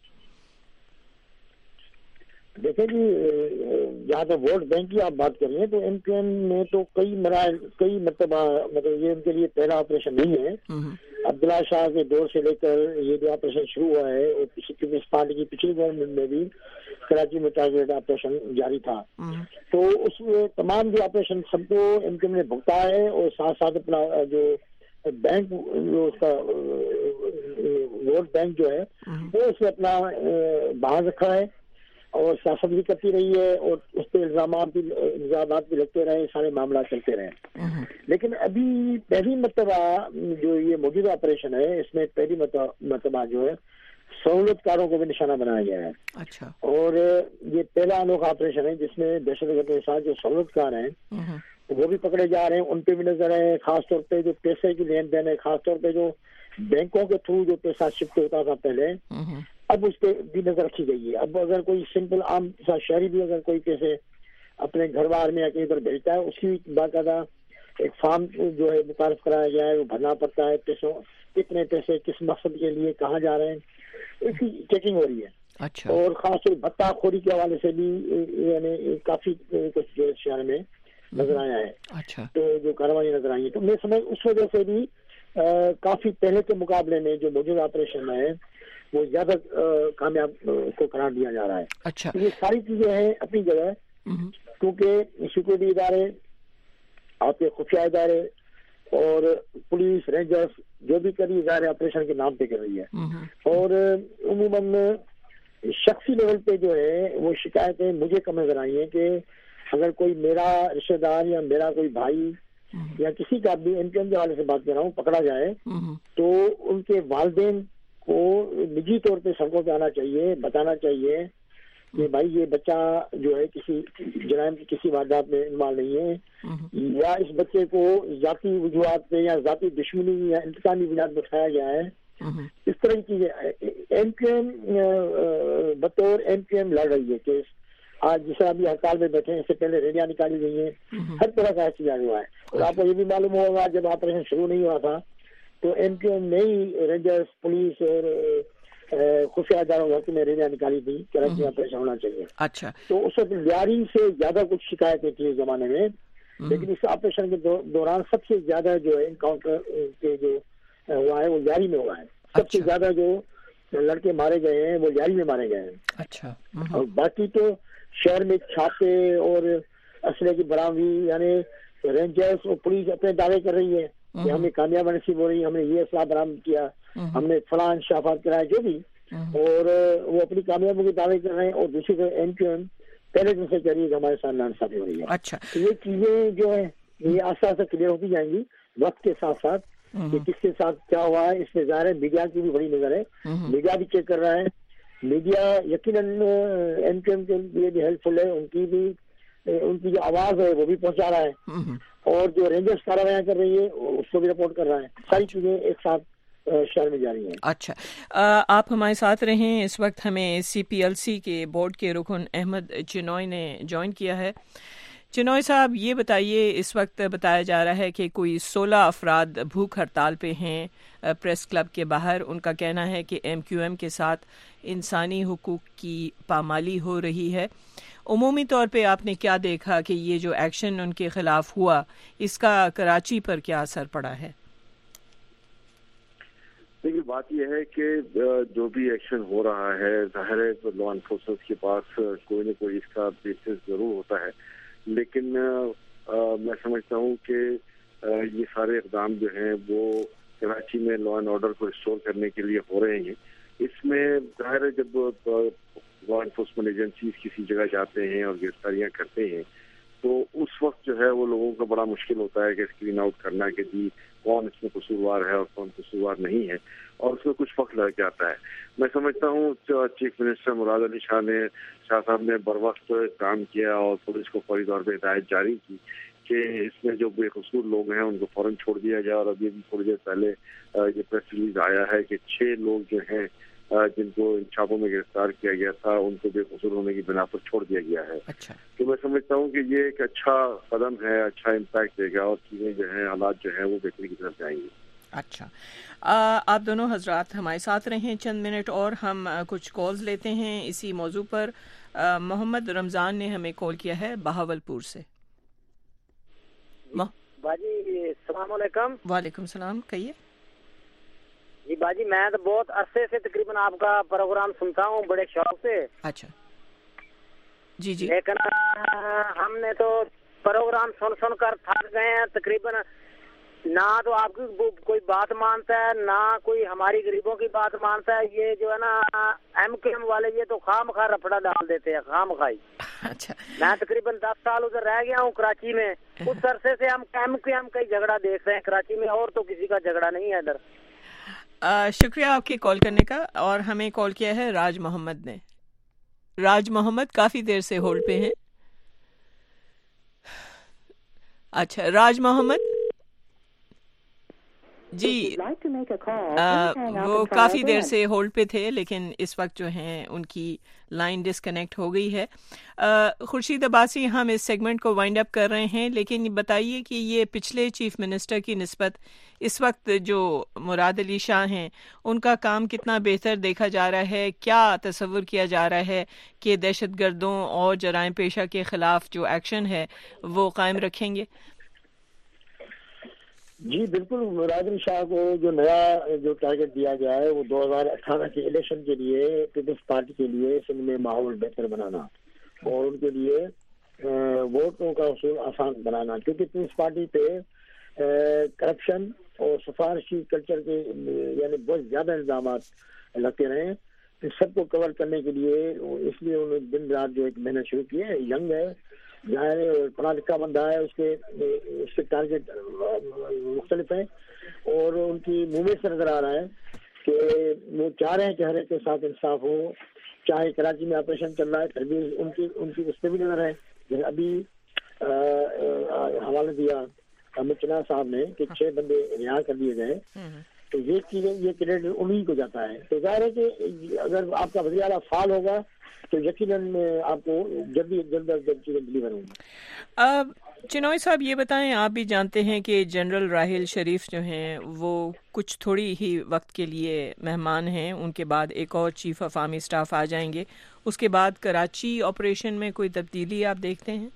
देखिए जी, जहाँ तक वोट बैंक की आप बात कर रहे हैं तो एम क्यू एम में तो कई मराहल कई मतलब मतलब ये उनके लिए पहला ऑपरेशन नहीं है। अब्दुल्ला शाह के दौर से लेकर ये जो ऑपरेशन शुरू हुआ है और पीपल्स पार्टी की पिछली गवर्नमेंट में भी कराची में टारगेट ऑपरेशन जारी था। तो उसमें तमाम जो ऑपरेशन सबको एम क्यू एम ने भुगता है और साथ साथ अपना जो बैंक जो उसका वोट बैंक जो है वो उसमें अपना बाहर रखा है और सियासत भी करती रही है और उस पर इल्जाम भी इल्जाम भी लगते रहे, सारे मामला चलते रहे। लेकिन अभी पहली मरतबा जो ये मौजूदा ऑपरेशन है इसमें पहली मरतबा जो है सहूलतकारों को भी निशाना बनाया गया है। अच्छा। और ये पहला अनोखा ऑपरेशन है जिसमें दहशतगर्दों के साथ जो सहूलतकार हैं वो भी पकड़े जा रहे हैं, उन पे भी नजर है। खासतौर पे जो पैसे की लेन देन है, खासतौर पे जो बैंकों के थ्रू जो पैसा शिफ्ट होता था पहले, अब उस पर भी नजर रखी गई है। अब अगर कोई सिंपल आम शहरी भी अगर कोई पैसे अपने घर बार में या कहीं पर भेजता है उसकी बाकायदा एक फॉर्म जो है मुतारफ कराया गया है, वो भरना पड़ता है। पैसों कितने पैसे किस मकसद के लिए कहाँ जा रहे हैं इसकी चेकिंग हो रही है। अच्छा। और खासतौर भत्ताखोरी के हवाले से भी यानी काफी कुछ जो शहर में नजर आया है। अच्छा। तो जो कार्रवाई नजर आई है तो मैं समझ उस वजह से भी کافی پہلے کے مقابلے میں جو موجودہ آپریشن ہے وہ زیادہ کامیاب اس کو قرار دیا جا رہا ہے. اچھا, یہ ساری چیزیں ہیں اپنی جگہ, کیونکہ سیکورٹی ادارے, آپ کے خفیہ ادارے اور پولیس رینجرز جو بھی کری ادارے آپریشن کے نام پہ کر رہی ہے, اور عموماً شخصی لیول پہ جو ہے وہ شکایتیں مجھے کم نظر آئی ہیں کہ اگر کوئی میرا رشتہ دار یا میرا کوئی بھائی یا کسی کا بھی ایم کیو ایم کے حوالے سے بات کر رہا ہوں پکڑا جائے تو ان کے والدین کو نجی طور پہ سڑکوں پہ آنا چاہیے, بتانا چاہیے کہ بھائی یہ بچہ جو ہے کسی جرائم کی کسی واردات میں انوالو نہیں ہے, یا اس بچے کو ذاتی وجوہات پہ یا ذاتی دشمنی یا انتقامی بنیاد پہ اٹھایا گیا ہے. اس طرح کی چیزیں ایم کیو ایم بطور ایم کیو ایم لڑ رہی ہے کیس. آج جس طرح ابھی ہڑتال میں بیٹھے ہیں, اس سے پہلے ریلیاں نکالی گئی ہیں, ہر طرح کا احتجاج ہوا ہے. اور آپ کو یہ بھی معلوم ہوگا جب آپریشن شروع نہیں ہوا تھا تو ایم کیو ایم نے ہی رینجرز, پولیس اور خفیہ اداروں میں ریلیاں نکالی تھی کراچی میں آپریشن ہونا چاہیے. اچھا, تو اس وقت لیاری سے زیادہ کچھ شکایتیں تھیں اس زمانے میں, لیکن اس آپریشن کے دوران سب سے زیادہ جو ہے انکاؤنٹر کے جو ہوا ہے وہ لیاری میں ہوا ہے. سب سے زیادہ جو لڑکے مارے گئے ہیں وہ لیاری میں مارے گئے ہیں. اچھا, اور باقی تو شہر میں چھاپے اور اسلحے کی برآمدی, یعنی رینجرز اور پولیس اپنے دعوے کر رہی ہے کہ ہمیں کامیابی نصیب ہو رہی ہے, ہم نے یہ اسلحہ برآمد کیا, ہم نے فلاں انکشافات کرائے جو بھی, اور وہ اپنی کامیابی کے دعوے کر رہے ہیں. اور دوسری طرف ایم کیو ایم پہلے دن سے کہہ رہی ہے کہ ہمارے ساتھ ناانصافی ہو رہی ہے. اچھا, یہ چیزیں جو ہے یہ آہستہ آہستہ کلیئر ہوتی جائیں گی وقت کے ساتھ ساتھ کہ کس کے ساتھ کیا ہوا ہے. اس میں ظاہر ہے میڈیا کی بھی بڑی نظر ہے, میڈیا بھی چیک کر رہا ہے. میڈیا یقیناً ایم کیو ایم کے لیے بھی ہیلپ فل ہے, ان کی بھی ان کی جو آواز ہے وہ بھی پہنچا رہا ہے, اور جو رینجرز کارروائیاں کر رہی ہے اس کو بھی رپورٹ کر رہا ہے. ساری چیزیں ایک ساتھ شہر میں جاری ہیں. اچھا, آپ ہمارے ساتھ رہیں. اس وقت ہمیں سی پی ایل سی کے بورڈ کے رکن احمد چنوئی نے جوائن کیا ہے. چنوئی صاحب, یہ بتائیے, اس وقت بتایا جا رہا ہے کہ کوئی سولہ افراد بھوک ہڑتال پہ ہیں پریس کلب کے باہر. ان کا کہنا ہے کہ ایم کیو ایم کے ساتھ انسانی حقوق کی پامالی ہو رہی ہے. عمومی طور پہ آپ نے کیا دیکھا کہ یہ جو ایکشن ان کے خلاف ہوا, اس کا کراچی پر کیا اثر پڑا ہے؟ دیکھیے, بات یہ ہے کہ جو بھی ایکشن ہو رہا ہے ظاہر ہے لا انفورسمنٹ کے پاس کوئی نہ کوئی اس کا بیسس ضرور ہوتا ہے, لیکن میں سمجھتا ہوں کہ یہ سارے اقدام جو ہیں وہ کراچی میں لا اینڈ آرڈر کو ریسٹور کرنے کے لیے ہو رہے ہیں. اس میں ظاہر ہے جب لا انفورسمنٹ ایجنسیز کسی جگہ جاتے ہیں اور گرفتاریاں کرتے ہیں تو اس وقت جو ہے وہ لوگوں کا بڑا مشکل ہوتا ہے کہ اسکرین آؤٹ کرنا کہ جی کون اس میں قصوروار ہے اور کون قصوروار نہیں ہے, اور اس میں کچھ وقت لگ جاتا ہے. میں سمجھتا ہوں چیف منسٹر مراد علی شاہ نے شاہ صاحب نے بر وقت کام کیا اور پولیس کو فوری طور پہ ہدایت جاری کی کہ اس میں جو بے قصور لوگ ہیں ان کو فوراً چھوڑ دیا جائے. اور ابھی بھی تھوڑی دیر پہلے یہ پریس ریلیز آیا ہے کہ چھ لوگ جو ہیں جن کو ان چھاپوں میں گرفتار کیا گیا تھا ان کو بے قصور ہونے کی بنا پر چھوڑ دیا گیا ہے. اچھا, تو میں سمجھتا ہوں کہ یہ ایک اچھا قدم ہے, اچھا امپیکٹ دے گا اور چیزیں جو ہیں حالات جو ہیں وہ بہتری کی طرف جائیں گی. اچھا, آپ دونوں حضرات ہمارے ساتھ رہیں چند منٹ اور, ہم کچھ کالز لیتے ہیں اسی موضوع پر. محمد رمضان نے ہمیں کال کیا ہے بہاول پور سے. باجی السلام علیکم. وعلیکم السلام, کہیے. جی باجی, میں تو بہت عرصے سے تقریباً آپ کا پروگرام سنتا ہوں بڑے شوق سے. اچھا, جی جی. لیکن ہم نے تو پروگرام سن سن کر تھک گئے ہیں تقریباً. نہ تو آپ کی کوئی بات مانتا ہے, نہ کوئی ہماری غریبوں کی بات مانتا ہے. یہ جو ہے نا ایم کیو ایم والے یہ تو خام خواہ رپڑا ڈال دیتے ہیں, خام خواہی. اچھا, میں تقریباً دس سال ادھر رہ گیا ہوں کراچی میں. اس عرصے سے ہم ایم کیو ایم کا ہی جھگڑا دیکھ رہے ہیں کراچی میں, اور تو کسی کا جھگڑا نہیں ہے ادھر. شکریہ آپ کی کال کرنے کا. اور ہمیں کال کیا ہے راج محمد نے. راج محمد کافی دیر سے ہولڈ پہ ہیں. اچھا, راج محمد جی, وہ کافی دیر سے ہولڈ پہ تھے لیکن اس وقت جو ہیں ان کی لائن ڈسکنیکٹ ہو گئی ہے. خورشید عباسی, ہم اس سیگمنٹ کو وائنڈ اپ کر رہے ہیں, لیکن بتائیے کہ یہ پچھلے چیف منسٹر کی نسبت اس وقت جو مراد علی شاہ ہیں ان کا کام کتنا بہتر دیکھا جا رہا ہے؟ کیا تصور کیا جا رہا ہے کہ دہشت گردوں اور جرائم پیشہ کے خلاف جو ایکشن ہے وہ قائم رکھیں گے؟ جی بالکل، مراد علی شاہ کو جو نیا جو ٹارگٹ دیا گیا ہے وہ دو ہزار اٹھارہ کے الیکشن کے لیے پیپلز پارٹی کے لیے سندھ میں ماحول بہتر بنانا اور ان کے لیے ووٹوں کا حصول آسان بنانا، کیونکہ پیپلز پارٹی پہ کرپشن اور سفارشی کلچر کے یعنی بہت زیادہ الزامات لگتے رہے ہیں، تو سب کو کور کرنے کے لیے اس لیے انہوں نے دن رات جو ایک محنت شروع کی ہے. ینگ ہے، ظاہر پڑھا لکھا بندہ ہے، اس کے اس کے ٹارگیٹ مختلف ہیں اور ان کی موومنٹ سے نظر آ رہا ہے کہ وہ چاہ رہے ہیں کہ ہر ایک کے ساتھ انصاف ہو. چاہے کراچی میں آپریشن چل رہا ہے پھر بھی ان کی ان کی اس پہ بھی نظر ہے. جیسے ابھی حوالہ دیا امت چنار صاحب نے کہ چھ بندے رہا کر دیے گئے، تو یہ چیزیں یہ کریڈٹ انہیں کو جاتا ہے. تو ظاہر ہے کہ اگر آپ کا وزیر اعلیٰ فعال ہوگا تو یقیناً آپ کو جلدی جلد از جلد چیزیں ڈلیور ہوں گی. چنوئی صاحب یہ بتائیں، آپ بھی جانتے ہیں کہ جنرل راحیل شریف جو ہیں وہ کچھ تھوڑی ہی وقت کے لیے مہمان ہیں، ان کے بعد ایک اور چیف آف آرمی اسٹاف آ جائیں گے. اس کے بعد کراچی آپریشن میں کوئی تبدیلی آپ دیکھتے ہیں؟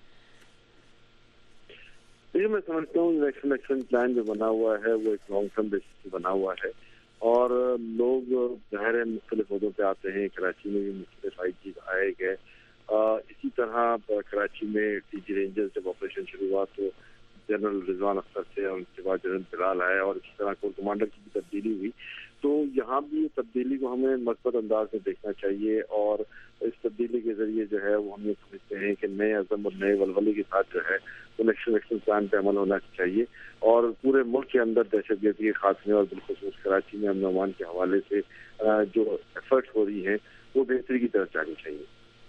یہ میں سمجھتا ہوں نیشنل ایکشن پلان جو بنا ہوا ہے وہ ایک لانگ ٹرم بیسس پہ بنا ہوا ہے اور لوگ ظاہر مختلف عہدوں پہ آتے ہیں. کراچی میں بھی مختلف آئی جی آئے گئے. اسی طرح کراچی میں ٹی جی رینجرز جب آپریشن شروع ہوا تو جنرل رضوان اختر سے اور اس کے بعد جنرل بلال آئے اور اسی طرح کور کمانڈر کی بھی تبدیلی ہوئی. تو یہاں بھی تبدیلی کو ہمیں مثبت انداز میں دیکھنا چاہیے اور اس تبدیلی کے ذریعے جو ہے وہ ہم یہ سمجھتے ہیں کہ نئے عزم اور نئے ولولے کے ساتھ جو ہے وہ نیشنل ایکشن پلان پہ عمل ہونا چاہیے اور پورے ملک کے اندر دہشت گردی کے خاتمے اور بالخصوص کراچی میں امن و امان کے حوالے سے جو ایفرٹس ہو رہی ہیں وہ بہتری کی طرف جانی چاہیے.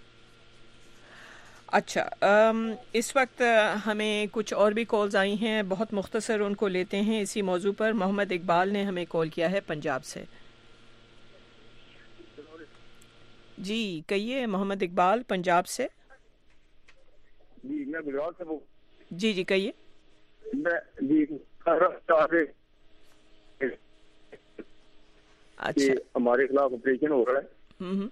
اچھا، اس وقت ہمیں کچھ اور بھی کالز آئی ہیں، بہت مختصر ان کو لیتے ہیں. اسی موضوع پر محمد اقبال نے ہمیں کال کیا ہے پنجاب سے. جی کہیے محمد اقبال پنجاب سے. جی میں گجرات سے بول جی جی کہیے. میں جی اچھا ہمارے خلاف آپریشن ہو رہا ہے.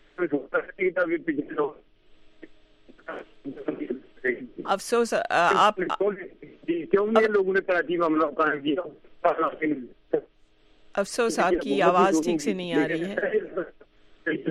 افسوس آپ کیوں نہیں لوگوں نے کراچی میں حملہ قائم کیا؟ افسوس آپ کی آواز ٹھیک سے نہیں آ رہی ہے.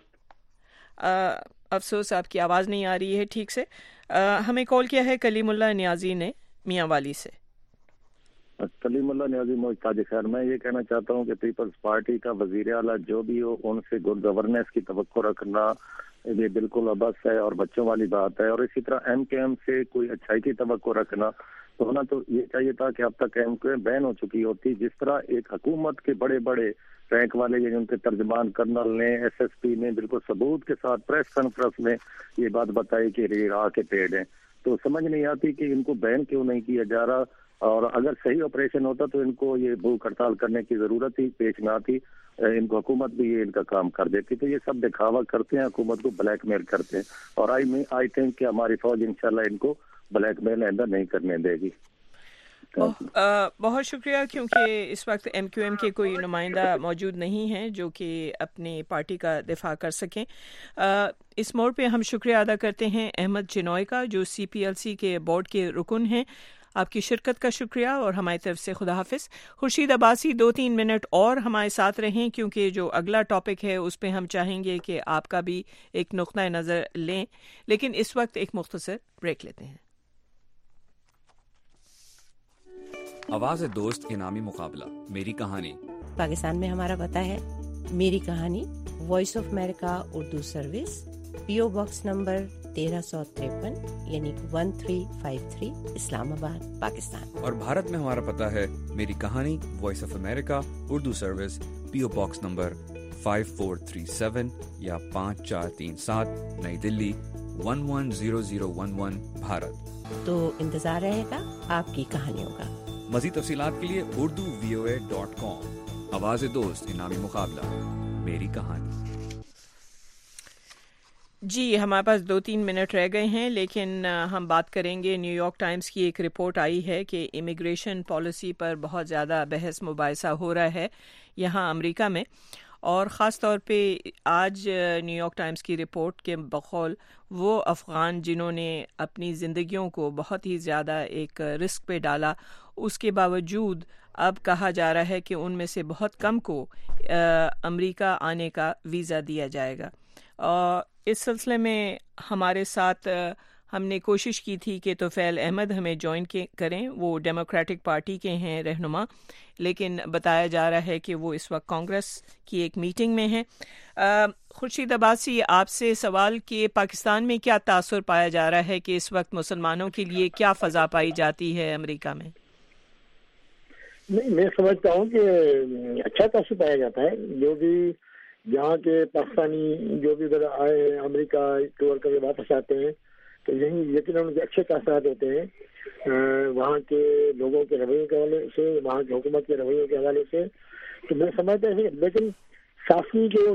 افسوس آپ کی آواز نہیں آ رہی ہے ٹھیک سے. ہمیں کال کیا ہے کلیم اللہ نیازی نے میاں والی سے. کلیم اللہ نیازی محتاج خیر. میں یہ کہنا چاہتا ہوں کہ پیپلز پارٹی کا وزیر اعلیٰ جو بھی ہو ان سے گڈ گورننس کی توقع رکھنا یہ بالکل ابس ہے اور بچوں والی بات ہے. اور اسی طرح ایم کے ایم سے کوئی اچھائی کی توقع رکھنا تو ہونا تو یہ چاہیے تھا کہ اب تک ایم کے ایم بین ہو چکی ہوتی. جس طرح ایک حکومت کے بڑے بڑے رینک والے یعنی ان کے ترجمان کرنل نے ایس ایس پی نے بالکل ثبوت کے ساتھ پریس کانفرنس میں یہ بات بتائی کہ راہ کے پیڑ ہیں, تو سمجھ نہیں آتی کہ ان کو بین کیوں نہیں کیا جا رہا, اور اگر صحیح آپریشن ہوتا تو ان کو یہ بھوک ہڑتال کرنے کی ضرورت ہی پیش نہ آتی, ان کو حکومت بھی یہ ان کا کام کر دیتی. تو یہ سب دکھاوا کرتے ہیں, حکومت کو بلیک میل کرتے ہیں, اور آئی آئی تھنک کہ ہماری فوج انشاءاللہ ان کو بلیک میل آئندہ نہیں کرنے دے گی. بہت شکریہ, کیونکہ اس وقت ایم کیو ایم کے کوئی نمائندہ موجود نہیں ہیں جو کہ اپنی پارٹی کا دفاع کر سکیں. اس موڑ پہ ہم شکریہ ادا کرتے ہیں احمد چنوئی کا جو سی پی ایل سی کے بورڈ کے رکن ہیں. آپ کی شرکت کا شکریہ اور ہماری طرف سے خدا حافظ. خورشید عباسی دو تین منٹ اور ہمارے ساتھ رہیں, کیونکہ جو اگلا ٹاپک ہے اس پہ ہم چاہیں گے کہ آپ کا بھی ایک نقطۂ نظر لیں, لیکن اس وقت ایک مختصر بریک لیتے ہیں. آواز دوست انعامی مقابلہ میری کہانی. پاکستان میں ہمارا پتہ ہے میری کہانی, voice of America Urdu service, P O box number تیرہ سو تریپن یعنی one three five three, Islamabad, Pakistan. اور بھارت میں ہمارا پتہ ہے میری کہانی, voice of America Urdu service, P O box number five four three seven یا پانچ چار تین سات, Nai Delhi one one zero zero one one, Bharat. تو انتظار رہے گا آپ کی کہانیوں کا. مزید تفصیلات کے لیے Urdu V O A dot کام. آواز دوست انعامی مقابلہ میری کہانی. جی ہمارے پاس دو تین منٹ رہ گئے ہیں, لیکن ہم بات کریں گے. نیو یارک ٹائمز کی ایک رپورٹ آئی ہے کہ امیگریشن پالیسی پر بہت زیادہ بحث مباحثہ ہو رہا ہے یہاں امریکہ میں, اور خاص طور پہ آج نیو یارک ٹائمز کی رپورٹ کے بقول وہ افغان جنہوں نے اپنی زندگیوں کو بہت ہی زیادہ ایک رسک پہ ڈالا اس کے باوجود اب کہا جا رہا ہے کہ ان میں سے بہت کم کو امریکہ آنے کا ویزا دیا جائے گا. اور اس سلسلے میں ہمارے ساتھ ہم نے کوشش کی تھی کہ طفیل احمد ہمیں جوائن کریں. وہ ڈیموکریٹک پارٹی کے ہیں رہنما، لیکن بتایا جا رہا ہے کہ وہ اس وقت کانگریس کی ایک میٹنگ میں ہیں. خورشید عباسی، آپ سے سوال کہ پاکستان میں کیا تاثر پایا جا رہا ہے کہ اس وقت مسلمانوں کے لیے کیا فضا پائی جاتی ہے امریکہ میں؟ نہیں، میں سمجھتا ہوں کہ اچھا تاثر پایا جاتا ہے. جو بھی یہاں کے پاکستانی جو بھی ادھر آئے ہیں امریکہ ٹور کر کے واپس آتے ہیں تو یہی یقیناً ان کے اچھے تاثرات ہوتے ہیں وہاں کے لوگوں کے رویے کے حوالے سے، وہاں کی حکومت کے رویے کے حوالے سے. تو میں سمجھتا ہوں لیکن سیاسی جو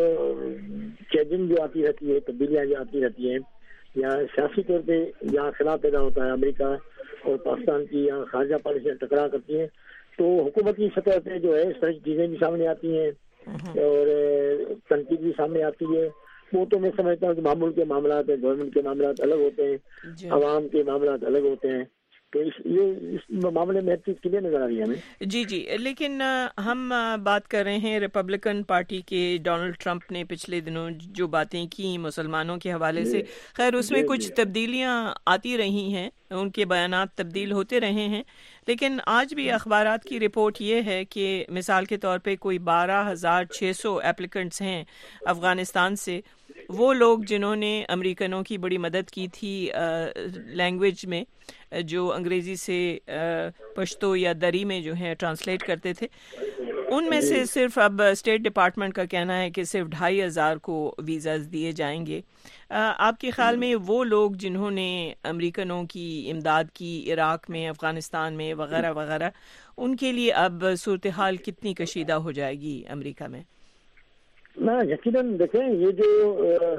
چینجنگ جو آتی رہتی ہے، تبدیلیاں جو آتی رہتی ہیں، یا سیاسی طور پہ جہاں خلاف پیدا ہوتا ہے امریکہ اور پاکستان کی یہاں خارجہ پالیسیاں ٹکرا کرتی ہیں، تو حکومت کی سطح پہ جو ہے اس طرح کی چیزیں بھی سامنے آتی ہیں اور تنقید بھی سامنے آتی ہے. وہ تو میں سمجھتا ہوں کہ معمول کے معاملات ہیں، گورنمنٹ کے معاملات الگ ہوتے ہیں، عوام کے معاملات الگ ہوتے ہیں. تو اس یہ اس معاملے میں ہر چیز کلیئر نظر آ رہی ہے ہمیں. جی جی لیکن ہم بات کر رہے ہیں ریپبلکن پارٹی کے. ڈونلڈ ٹرمپ نے پچھلے دنوں جو باتیں کی مسلمانوں کے حوالے سے، خیر اس میں کچھ تبدیلیاں آتی رہی ہیں، ان کے بیانات تبدیل ہوتے رہے ہیں، لیکن آج بھی اخبارات کی رپورٹ یہ ہے کہ مثال کے طور پہ کوئی بارہ ہزار چھ سو ایپلیکنٹس ہیں افغانستان سے. وہ لوگ جنہوں نے امریکنوں کی بڑی مدد کی تھی لینگویج میں، جو انگریزی سے پشتو یا دری میں جو ہے ٹرانسلیٹ کرتے تھے، ان میں سے صرف اب اسٹیٹ ڈپارٹمنٹ کا کہنا ہے کہ صرف ڈھائی ہزار کو ویزاز دیے جائیں گے. آپ کے خیال میں وہ لوگ جنہوں نے امریکنوں کی امداد کی عراق میں، افغانستان میں وغیرہ وغیرہ، ان کے لیے اب صورتحال کتنی کشیدہ ہو جائے گی امریکہ میں؟ نہ یقیناً دیکھیں، یہ جو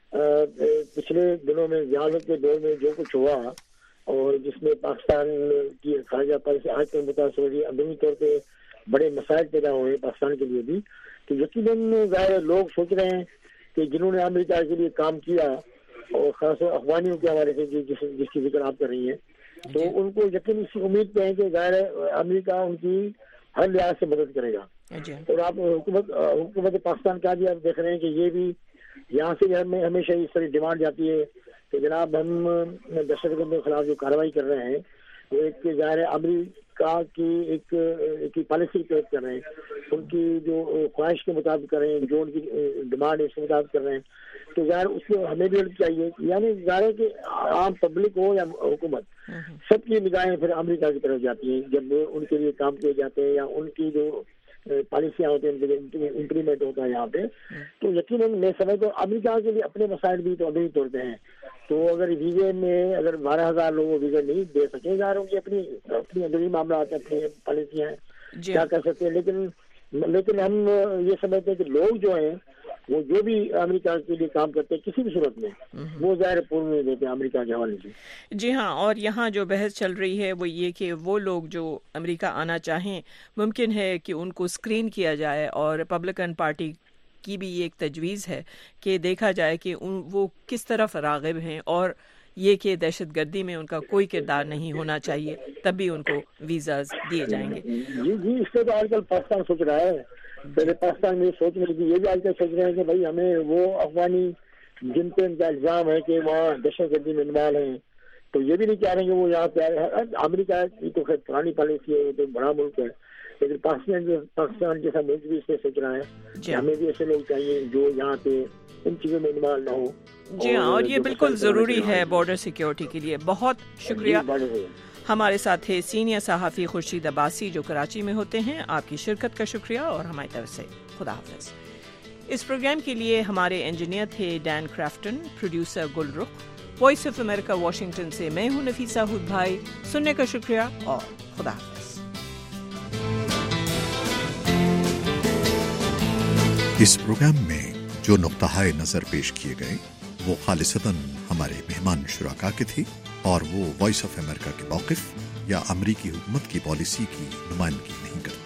پچھلے دنوں میں ریاست کے دور میں جو کچھ ہوا اور جس میں پاکستان کی خارجہ پالیسی آج تک متاثر ہوئی، اندرونی طور پہ بڑے مسائل پیدا ہوئے پاکستان کے لیے بھی، تو یقیناً ظاہر لوگ سوچ رہے ہیں کہ جنہوں نے امریکہ کے لیے کام کیا اور خاص طور افغانیوں کے حوالے سے جس جس کی ذکر آپ کر رہی ہیں، تو ان کو یقین اسی امید پہ ہے کہ ظاہر امریکہ ان کی ہر لحاظ سے مدد کرے گا. اور آپ حکومت حکومت پاکستان کا بھی آپ دیکھ رہے ہیں کہ یہ بھی یہاں سے ہمیں ہمیشہ اس طرح ڈیمانڈ جاتی ہے کہ جناب ہم دہشت گردوں کے خلاف جو کارروائی کر رہے ہیں وہ ایک ظاہر امریکہ کی ایک ایک پالیسی کے تحت کر رہے ہیں، ان کی جو خواہش کے مطابق کر رہے ہیں، جو ان کی ڈیمانڈ ہے اس کے مطابق کر رہے ہیں. تو ظاہر اس کو ہمیں بھی ہیلپ چاہیے، یعنی ظاہر ہے کہ عام پبلک ہو یا حکومت، سب کی نگاہیں پھر امریکہ کی طرف جاتی ہیں جب ان کے لیے کام کیے جاتے ہیں یا ان کی جو پالیسیاں ہوتے ہیں امپلیمنٹ ہوتا ہے یہاں پہ. تو یقیناً میں سمجھتا ہوں امریکہ کے لیے اپنے مسائل بھی تو ابھی توڑتے ہیں. تو اگر ویزے میں اگر بارہ ہزار لوگوں ویزا نہیں دے سکے جا رہے ہوں گے، اپنی اپنی اندرونی معاملات ہیں، اپنی پالیسیاں ہیں، کیا کر سکتے ہیں. لیکن لیکن ہم یہ سمجھتے ہیں کہ لوگ جو ہیں وہ جو بھی امریکہ کے لیے کام کرتے ہیں کسی بھی صورت میں وہ ظاہر پورن نہیں دیتے امریکہ کے حوالے سے. جی ہاں، اور یہاں جو بحث چل رہی ہے وہ یہ کہ وہ لوگ جو امریکہ آنا چاہیں ممکن ہے کہ ان کو اسکرین کیا جائے، اور ریپبلکن پارٹی کی بھی ایک تجویز ہے کہ دیکھا جائے کہ ان وہ کس طرف راغب ہیں، اور یہ کہ دہشت گردی میں ان کا کوئی کردار نہیں ہونا چاہیے، تب بھی ان کو ویزاز دیے جائیں گے. جی جی اس سے تو آج کل پاکستان سوچ رہا ہے. پہلے پاکستان میں سوچنے لگی، یہ بھی آج کل سوچ رہے ہیں کہ بھائی ہمیں وہ افغانی جن پہ ان کا الزام ہے کہ وہاں دہشت گردی میں انوالو ہیں، تو یہ بھی نہیں چاہ رہے کہ وہ یہاں پہ آئے. امریکہ کی تو خیر پرانی پالیسی ہے، وہ تو بڑا ملک ہے، لیکن پاکستان جو پاکستان جیسا ملک بھی اس پہ سوچ رہا ہے کہ ہمیں بھی ایسے لوگ چاہیے جو یہاں پہ ان چیزوں میں انوالو نہ ہو. جی ہاں، اور یہ بالکل ضروری ہے بارڈر سیکیورٹی کے لیے. بہت شکریہ. ہمارے ساتھ تھے سینئر صحافی خورشید عباسی جو کراچی میں ہوتے ہیں. آپ کی شرکت کا شکریہ اور ہماری طرف سے خدا حافظ. اس پروگرام کے لیے ہمارے انجینئر تھے ڈین کرافٹن، producer Gul Rukh. Voice of America Washington سے میں ہوں نفیسہ ہود بھائی. سننے کا شکریہ اور خدا حافظ. اس پروگرام میں جو نقطہ نظر پیش کیے گئے وہ خالصتاً ہمارے مہمان شرکا کے تھے اور وہ وائس آف امریکہ کے موقف یا امریکی حکومت کی پالیسی کی نمائندگی نہیں کرتے.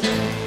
حافظ.